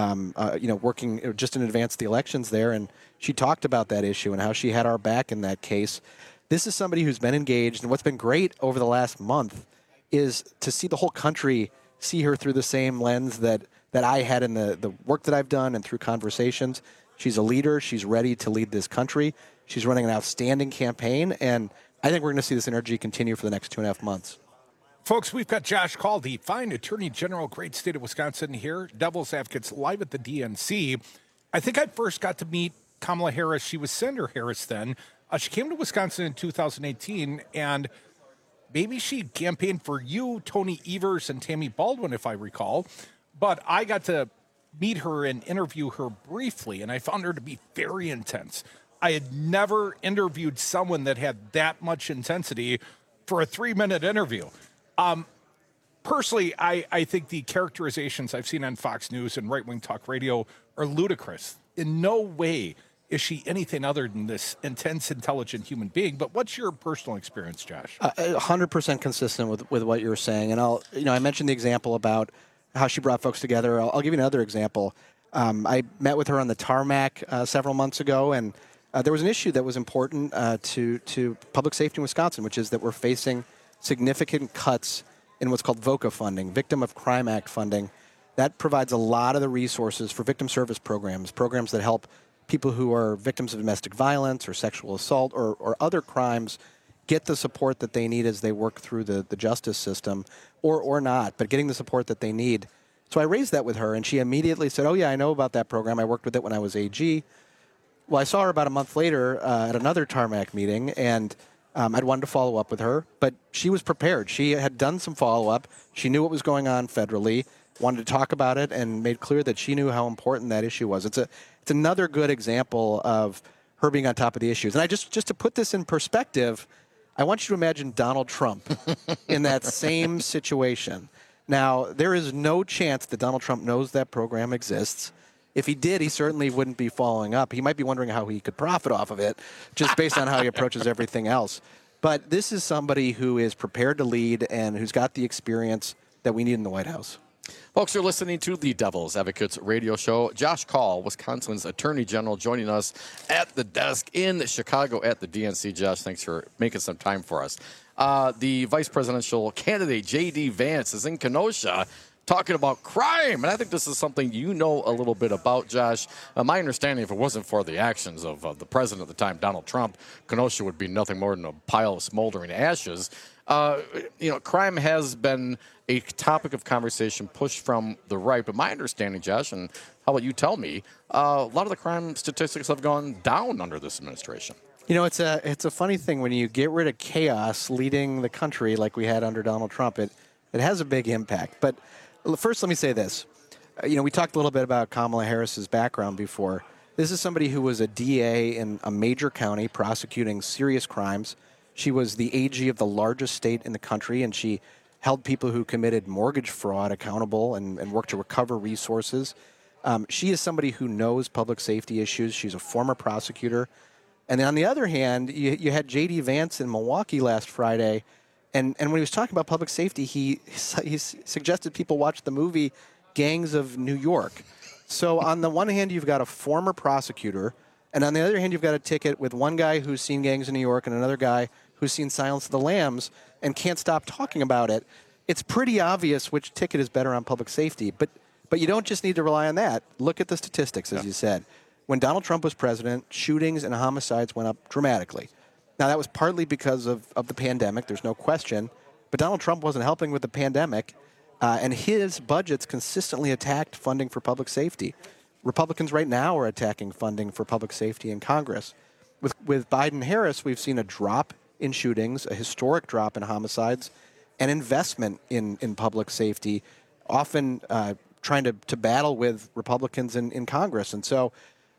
working just in advance of the elections there. And she talked about that issue and how she had our back in that case. This is somebody who's been engaged, and what's been great over the last month is to see the whole country see her through the same lens that I had in the work that I've done and through conversations. She's a leader. She's ready to lead this country. She's running an outstanding campaign, and I think we're going to see this energy continue for the next 2.5 months. Folks, we've got Josh Kaul, the fine Attorney General, great state of Wisconsin, here. Devil's Advocates live at the DNC. I think I first got to meet Kamala Harris. She was Senator Harris then. She came to Wisconsin in 2018, and maybe she campaigned for you, Tony Evers, and Tammy Baldwin, if I recall. But I got to meet her and interview her briefly, and I found her to be very intense. I had never interviewed someone that had that much intensity for a 3-minute interview. Personally, I think the characterizations I've seen on Fox News and right-wing talk radio are ludicrous. In no way is she anything other than this intense, intelligent human being. But what's your personal experience, Josh? 100% consistent with what you were saying. And I mentioned the example about how she brought folks together. I'll give you another example. I met with her on the tarmac several months ago, and there was an issue that was important to public safety in Wisconsin, which is that we're facing significant cuts in what's called VOCA funding, Victim of Crime Act funding. That provides a lot of the resources for victim service programs that help people who are victims of domestic violence or sexual assault or other crimes get the support that they need as they work through the justice system, or not, but getting the support that they need. So I raised that with her, and she immediately said, oh, yeah, I know about that program. I worked with it when I was AG. Well, I saw her about a month later at another tarmac meeting, and I'd wanted to follow up with her, but she was prepared. She had done some follow-up. She knew what was going on federally, wanted to talk about it, and made clear that she knew how important that issue was. It's another good example of her being on top of the issues. And I just to put this in perspective, I want you to imagine Donald Trump in that same situation. Now, there is no chance that Donald Trump knows that program exists. If he did, he certainly wouldn't be following up. He might be wondering how he could profit off of it, just based on how he approaches everything else. But this is somebody who is prepared to lead and who's got the experience that we need in the White House. Folks, you're listening to the Devil's Advocates radio show. Josh Kaul, Wisconsin's Attorney General, joining us at the desk in Chicago at the DNC. Josh, thanks for making some time for us. The vice presidential candidate, J.D. Vance, is in Kenosha talking about crime. And I think this is something you know a little bit about, Josh. My understanding, if it wasn't for the actions of the president at the time, Donald Trump, Kenosha would be nothing more than a pile of smoldering ashes. Crime has been a topic of conversation pushed from the right. But my understanding, Josh, and how about you tell me, a lot of the crime statistics have gone down under this administration. You know, it's a funny thing when you get rid of chaos leading the country like we had under Donald Trump. It has a big impact. But first, let me say this. We talked a little bit about Kamala Harris's background before. This is somebody who was a DA in a major county prosecuting serious crimes. She was the AG of the largest state in the country, and she held people who committed mortgage fraud accountable and worked to recover resources. She is somebody who knows public safety issues. She's a former prosecutor. And then on the other hand, you had J.D. Vance in Milwaukee last Friday, and when he was talking about public safety, he suggested people watch the movie Gangs of New York. So on the one hand, you've got a former prosecutor, and on the other hand, you've got a ticket with one guy who's seen Gangs of New York and another guy who's seen Silence of the Lambs and can't stop talking about it. It's pretty obvious which ticket is better on public safety, but you don't just need to rely on that. Look at the statistics, as you said. When Donald Trump was president, shootings and homicides went up dramatically. Now, that was partly because of the pandemic, there's no question, but Donald Trump wasn't helping with the pandemic, and his budgets consistently attacked funding for public safety. Republicans right now are attacking funding for public safety in Congress. With Biden-Harris, we've seen a drop in shootings, a historic drop in homicides, and investment in public safety, often trying to battle with Republicans in Congress. And so,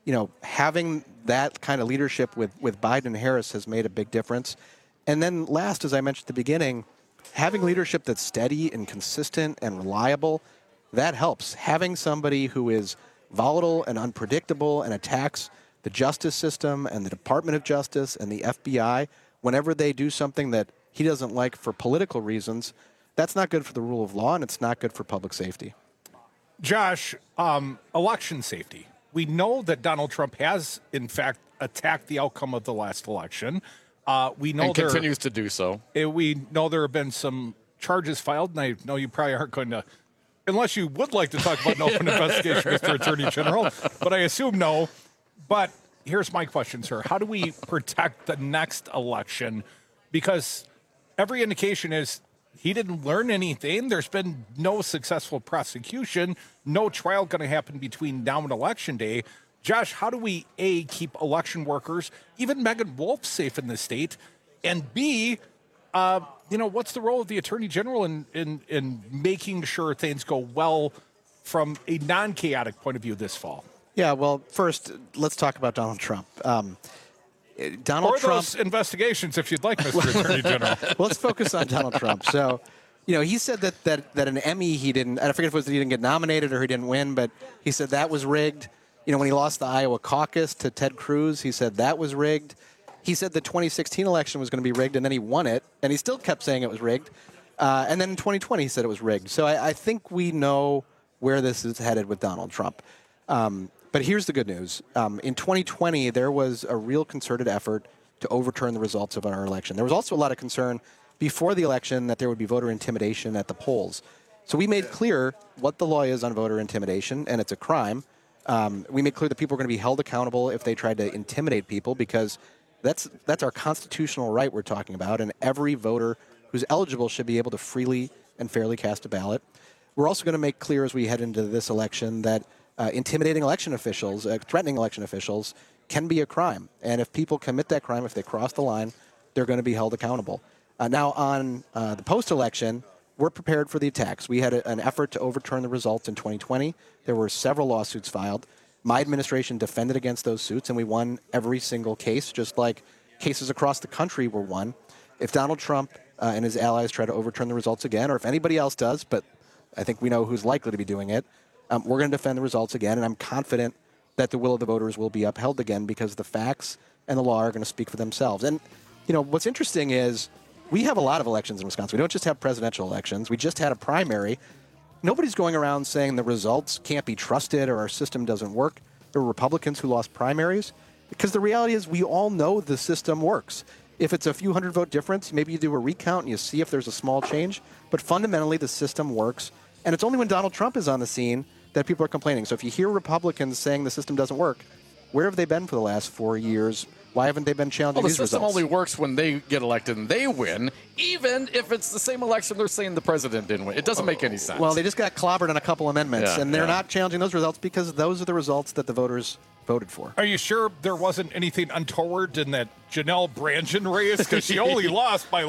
having that kind of leadership with Biden and Harris has made a big difference. And then last, as I mentioned at the beginning, having leadership that's steady and consistent and reliable, that helps. Having somebody who is volatile and unpredictable and attacks the justice system and the Department of Justice and the FBI whenever they do something that he doesn't like for political reasons, that's not good for the rule of law, and it's not good for public safety. Josh, election safety. We know that Donald Trump has, in fact, attacked the outcome of the last election. We know and continues to do so. We know there have been some charges filed, and I know you probably aren't going to, unless you would like to talk about an open investigation, Mr. Attorney General, but I assume no. But here's my question, sir. How do we protect the next election? Because every indication is he didn't learn anything. There's been no successful prosecution, no trial going to happen between now and Election Day. Josh, how do we, A, keep election workers, even Megan Wolf, safe in the state, and B, what's the role of the Attorney General in making sure things go well from a non-chaotic point of view this fall? Yeah, well, first, let's talk about Donald Trump. Donald Trump. Those investigations, if you'd like, Mr. Attorney General. Let's focus on Donald Trump. So, he said that an Emmy he didn't, I forget if it was that he didn't get nominated or he didn't win, but he said that was rigged. When he lost the Iowa caucus to Ted Cruz, he said that was rigged. He said the 2016 election was going to be rigged, and then he won it, and he still kept saying it was rigged. And then in 2020, he said it was rigged. So I think we know where this is headed with Donald Trump. But here's the good news. In 2020, there was a real concerted effort to overturn the results of our election. There was also a lot of concern before the election that there would be voter intimidation at the polls. So we made clear what the law is on voter intimidation, and it's a crime. We made clear that people are going to be held accountable if they tried to intimidate people, because that's our constitutional right we're talking about, and every voter who's eligible should be able to freely and fairly cast a ballot. We're also going to make clear as we head into this election that intimidating election officials, threatening election officials, can be a crime. And if people commit that crime, if they cross the line, they're going to be held accountable. Now, on the post-election, we're prepared for the attacks. We had an effort to overturn the results in 2020. There were several lawsuits filed. My administration defended against those suits, and we won every single case, just like cases across the country were won. If Donald Trump and his allies try to overturn the results again, or if anybody else does, but I think we know who's likely to be doing it, we're going to defend the results again, and I'm confident that the will of the voters will be upheld again, because the facts and the law are going to speak for themselves. And, what's interesting is we have a lot of elections in Wisconsin. We don't just have presidential elections. We just had a primary. Nobody's going around saying the results can't be trusted or our system doesn't work. There were Republicans who lost primaries, because the reality is we all know the system works. If it's a few hundred vote difference, maybe you do a recount and you see if there's a small change. But fundamentally, the system works. And it's only when Donald Trump is on the scene that people are complaining. So if you hear Republicans saying the system doesn't work, where have they been for the last 4 years? Why haven't they been challenging these results? The system only works when they get elected and they win, even if it's the same election they're saying the president didn't win. It doesn't make any sense. Well, they just got clobbered on a couple amendments, and they're not challenging those results because those are the results that the voters voted for. Are you sure there wasn't anything untoward in that Janelle Brandtjen race? Because she only lost by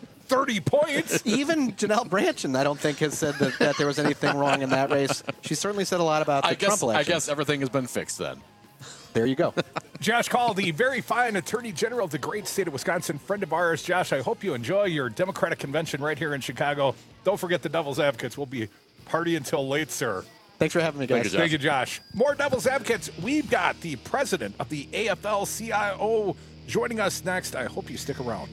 30 points. Even Janelle Brandtjen, I don't think, has said that there was anything wrong in that race. She certainly said a lot about the Trump election. I guess everything has been fixed then. There you go. Josh Kaul, the very fine Attorney General of the great state of Wisconsin, friend of ours. Josh, I hope you enjoy your Democratic convention right here in Chicago. Don't forget the Devil's Advocates. We'll be partying until late, sir. Thanks for having me, guys. Thank you, Josh. More Devil's Advocates. We've got the president of the AFL-CIO joining us next. I hope you stick around.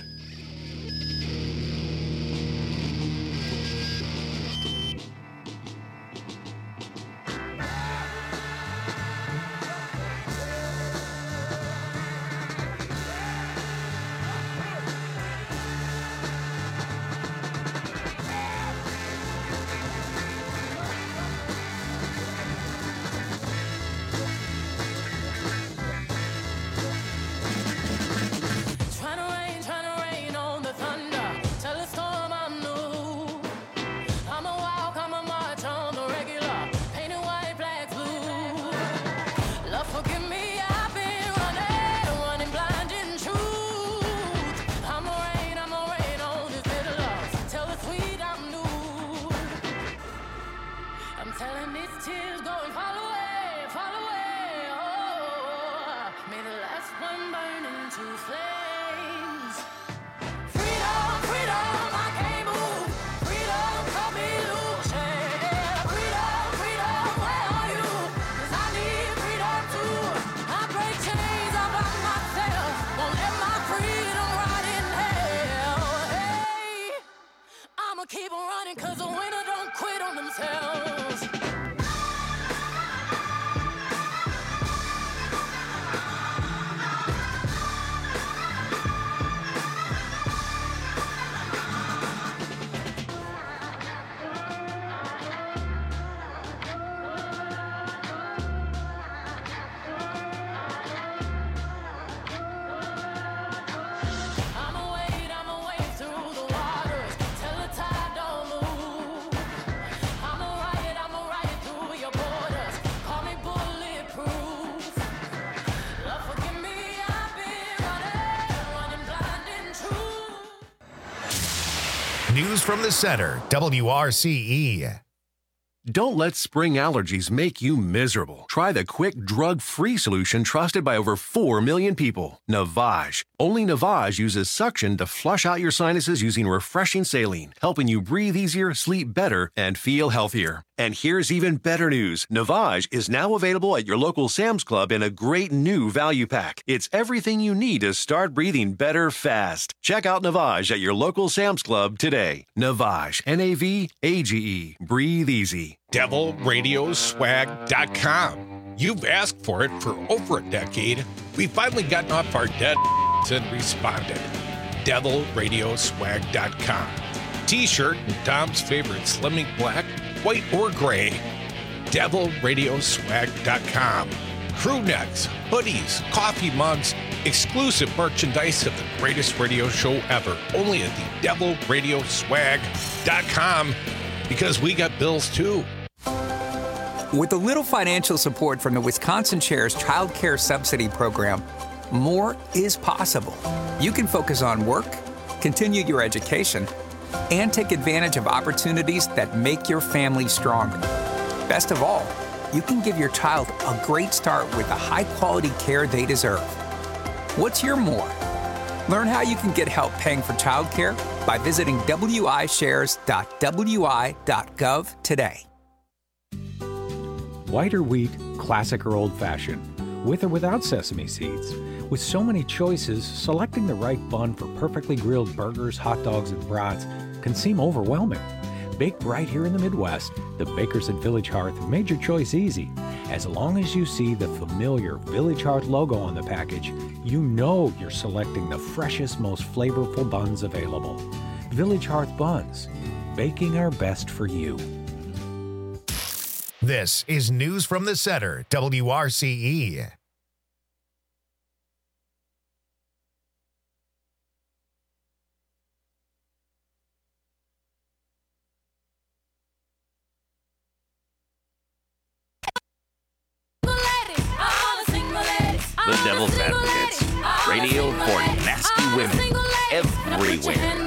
News from the Center, WRCE. Don't let spring allergies make you miserable. Try the quick, drug-free solution trusted by over 4 million people, Navage. Only Navage uses suction to flush out your sinuses using refreshing saline, helping you breathe easier, sleep better, and feel healthier. And here's even better news. Navage is now available at your local Sam's Club in a great new value pack. It's everything you need to start breathing better fast. Check out Navage at your local Sam's Club today. Navage, N-A-V-A-G-E. Breathe easy. DevilRadioswag.com. You've asked for it for over a decade. We've finally gotten off our dead and responded. DevilRadioswag.com. T-shirt and Tom's favorite Slimming Black, white or gray. DevilRadioswag.com. Crew necks, hoodies, coffee mugs, exclusive merchandise of the greatest radio show ever. Only at the DevilRadioswag.com, because we got bills too. With a little financial support from the Wisconsin Shares Child Care Subsidy Program, more is possible. You can focus on work, continue your education, and take advantage of opportunities that make your family stronger. Best of all, you can give your child a great start with the high-quality care they deserve. What's your more? Learn how you can get help paying for childcare by visiting wishares.wi.gov today. White or wheat, classic or old-fashioned, with or without sesame seeds. With so many choices, selecting the right bun for perfectly grilled burgers, hot dogs, and brats can seem overwhelming. Baked right here in the Midwest, the bakers at Village Hearth have made your choice easy. As long as you see the familiar Village Hearth logo on the package, you know you're selecting the freshest, most flavorful buns available. Village Hearth Buns, baking our best for you. This is News from the Center, WRCE. The Devil's Advocates. Radio for nasty women everywhere.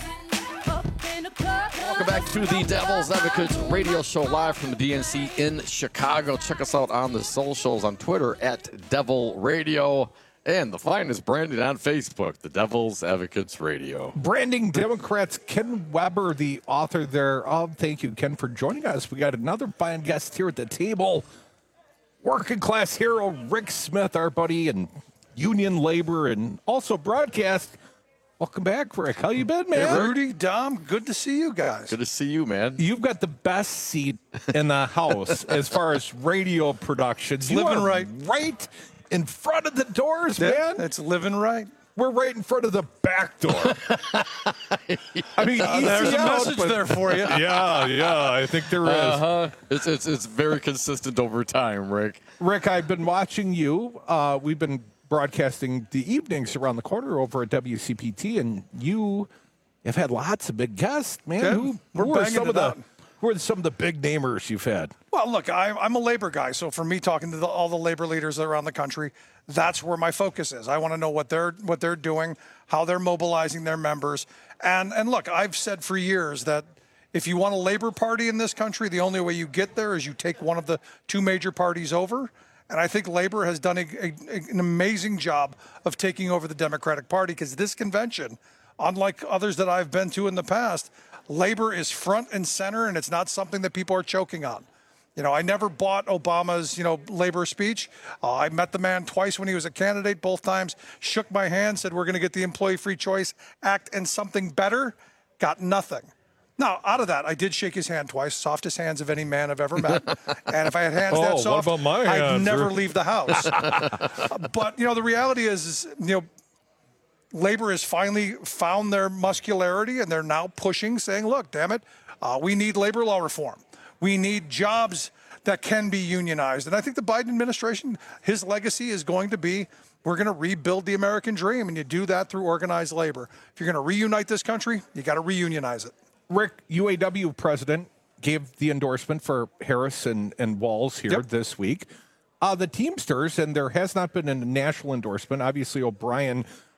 Welcome back to the Devil's Advocates radio show live from the DNC in Chicago. Check us out on the socials on Twitter at Devil Radio. And the finest branding on Facebook, the Devil's Advocates Radio. Branding Democrats, Ken Weber, the author thereof. Thank you, Ken, for joining us. We got another fine guest here at the table. Working class hero Rick Smith, our buddy, and union labor, and also broadcast. Welcome back, Rick. How you been, man? Hey, Rudy, Dom, good to see you guys. Good to see you, man. You've got the best seat in the house as far as radio production. Living right. Right in front of the doors, man. It's living right. We're right in front of the back door. I mean, there's a message there for you. Yeah, I think there is. It's very consistent over time, Rick. Rick, I've been watching you. We've been broadcasting the evenings around the corner over at WCPT, and you have had lots of big guests, man. Yeah, Who are some of the big namers you've had? Well, look, I'm a labor guy, so for me, talking to all the labor leaders around the country, that's where my focus is. I want to know what they're doing, how they're mobilizing their members, and look, I've said for years that if you want a labor party in this country, the only way you get there is you take one of the two major parties over. And I think labor has done an amazing job of taking over the Democratic Party, because this convention, unlike others that I've been to in the past, labor is front and center, and it's not something that people are choking on. I never bought Obama's, labor speech. I met the man twice when he was a candidate, both times, shook my hand, said, we're going to get the Employee Free Choice Act and something better. Got nothing. Now, out of that, I did shake his hand twice, softest hands of any man I've ever met. And if I had hands that soft, what about my hands? I'd never leave the house. But, the reality is, labor has finally found their muscularity, and they're now pushing, saying, look, damn it, we need labor law reform. We need jobs that can be unionized. And I think the Biden administration, his legacy is going to be, we're going to rebuild the American dream, and you do that through organized labor. If you're going to reunite this country, you got to reunionize it. Rick, UAW president, gave the endorsement for Harris and Walz here this week. The Teamsters, and there has not been a national endorsement. Obviously, O'Brien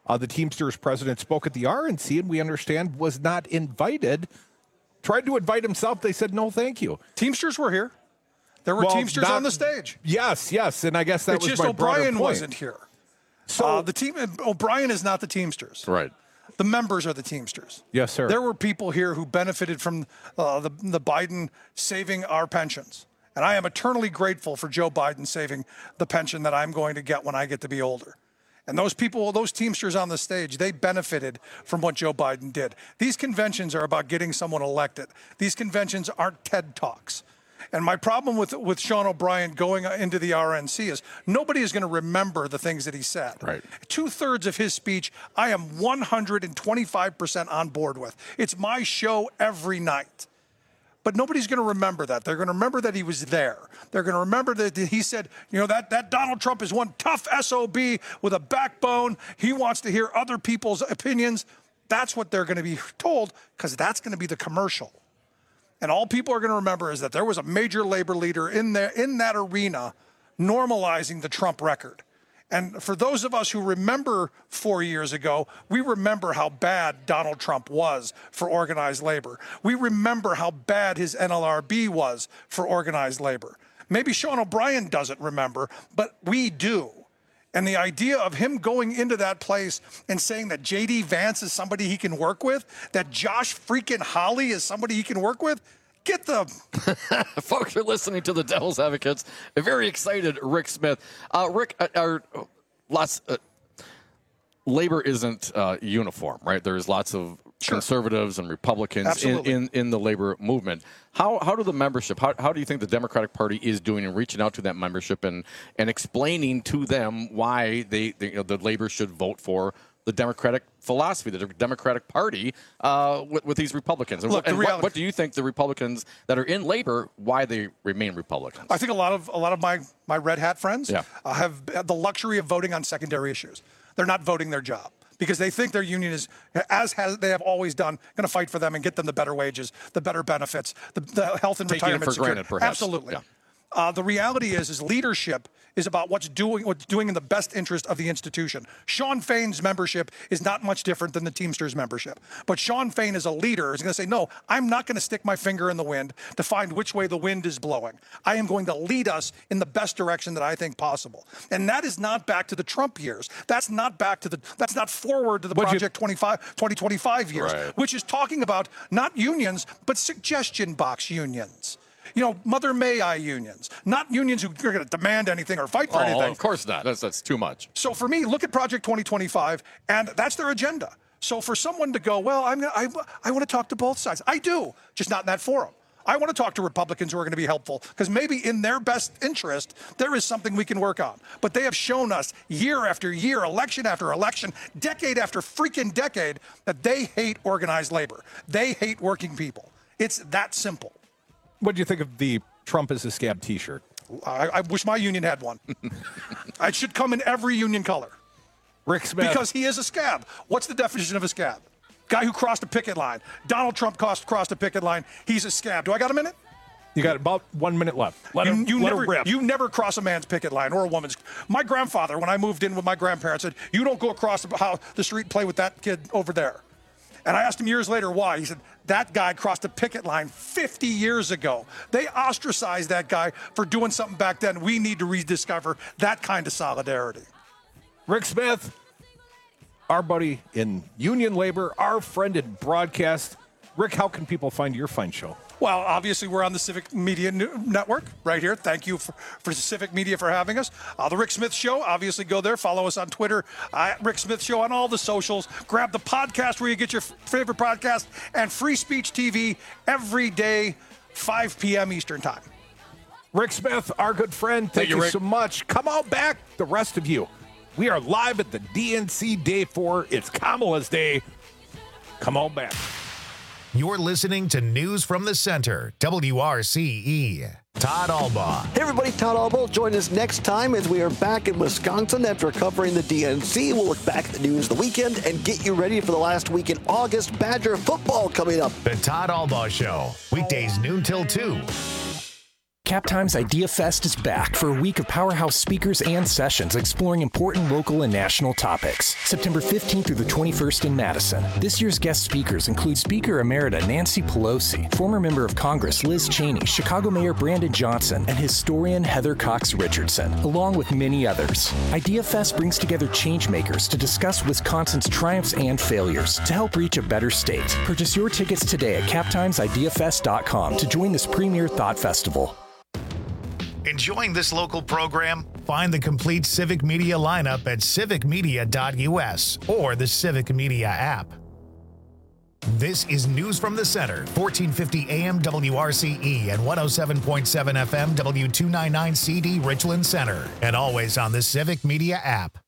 The Teamsters president spoke at the RNC, and we understand was not invited. Tried to invite himself. They said, no, thank you. Teamsters were here. There were Teamsters on the stage. Yes, and I guess that it's was just my O'Brien point. wasn't here. So the team, O'Brien is not the Teamsters. Right. The members are the Teamsters. Yes, sir. There were people here who benefited from the Biden saving our pensions. And I am eternally grateful for Joe Biden saving the pension that I'm going to get when I get to be older. And those people, those Teamsters on the stage, they benefited from what Joe Biden did. These conventions are about getting someone elected. These conventions aren't TED Talks. And my problem with Sean O'Brien going into the RNC is nobody is going to remember the things that he said. Right. 2/3 of his speech, I am 125% on board with. It's my show every night. But nobody's going to remember that. They're going to remember that he was there. They're going to remember that he said, that Donald Trump is one tough SOB with a backbone. He wants to hear other people's opinions. That's what they're going to be told, because that's going to be the commercial. And all people are going to remember is that there was a major labor leader in that arena normalizing the Trump record. And for those of us who remember 4 years ago, we remember how bad Donald Trump was for organized labor. We remember how bad his NLRB was for organized labor. Maybe Sean O'Brien doesn't remember, but we do. And the idea of him going into that place and saying that J.D. Vance is somebody he can work with, that Josh freaking Hawley is somebody he can work with, get them. Folks, you're listening to the Devil's Advocates. A very excited Rick Smith. Rick, labor isn't uniform, right? There's lots of conservatives and Republicans in the labor movement. How do the membership, how do you think the Democratic Party is doing in reaching out to that membership and explaining to them why the labor should vote for the Democratic philosophy, the Democratic Party, with these Republicans? And, Look, what do you think the Republicans that are in labor, why they remain Republicans? I think a lot of my red hat friends have the luxury of voting on secondary issues. They're not voting their job, because they think their union is, they have always done, going to fight for them and get them the better wages, the better benefits, the health and Taking retirement it for granted, perhaps. Absolutely. Yeah. The reality is leadership is about what's doing in the best interest of the institution. Sean Fain's membership is not much different than the Teamsters membership. But Sean Fain as a leader is going to say, no, I'm not going to stick my finger in the wind to find which way the wind is blowing. I am going to lead us in the best direction that I think possible. And that is not back to the Trump years. That's not forward to the Project 2025 years, which is talking about not unions, but suggestion box unions. Mother May I unions, not unions who are going to demand anything or fight for anything. Of course not. That's too much. So for me, look at Project 2025, and that's their agenda. So for someone to go, well, I want to talk to both sides. I do, just not in that forum. I want to talk to Republicans who are going to be helpful, because maybe in their best interest, there is something we can work on. But they have shown us year after year, election after election, decade after freaking decade, that they hate organized labor. They hate working people. It's that simple. What do you think of the Trump is a scab T-shirt? I wish my union had one. It should come in every union color. Rick Smith. Because he is a scab. What's the definition of a scab? Guy who crossed a picket line. Donald Trump crossed a picket line. He's a scab. Do I got a minute? You got about 1 minute left. Let him rip. You never cross a man's picket line or a woman's. My grandfather, when I moved in with my grandparents, said, you don't go across the street and play with that kid over there. And I asked him years later why. He said, that guy crossed a picket line 50 years ago. They ostracized that guy for doing something back then. We need to rediscover that kind of solidarity. Rick Smith, our buddy in union labor, our friend in broadcast. Rick, how can people find your fine show? Well, obviously, we're on the Civic Media Network right here. Thank you for Civic Media for having us. The Rick Smith Show, obviously, go there. Follow us on Twitter, Rick Smith Show on all the socials. Grab the podcast where you get your favorite podcast, and Free Speech TV every day, 5 p.m. Eastern Time. Rick Smith, our good friend, thank you so much. Come on back, the rest of you. We are live at the DNC Day 4. It's Kamala's Day. Come on back. You're listening to News from the Center, WRCE. Todd Albaugh. Hey everybody, Todd Albaugh. Join us next time as we are back in Wisconsin after covering the DNC. We'll look back at the news of the weekend and get you ready for the last week in August. Badger football coming up. The Todd Albaugh Show, weekdays noon till 2. Cap Times Idea Fest is back for a week of powerhouse speakers and sessions exploring important local and national topics. September 15th through the 21st in Madison. This year's guest speakers include Speaker Emerita Nancy Pelosi, former member of Congress Liz Cheney, Chicago Mayor Brandon Johnson, and historian Heather Cox Richardson, along with many others. Idea Fest brings together changemakers to discuss Wisconsin's triumphs and failures to help reach a better state. Purchase your tickets today at captimesideafest.com to join this premier thought festival. Enjoying this local program? Find the complete Civic Media lineup at civicmedia.us or the Civic Media app. This is News from the Center, 1450 AM WRCE and 107.7 FM W299CD Richland Center, and always on the Civic Media app.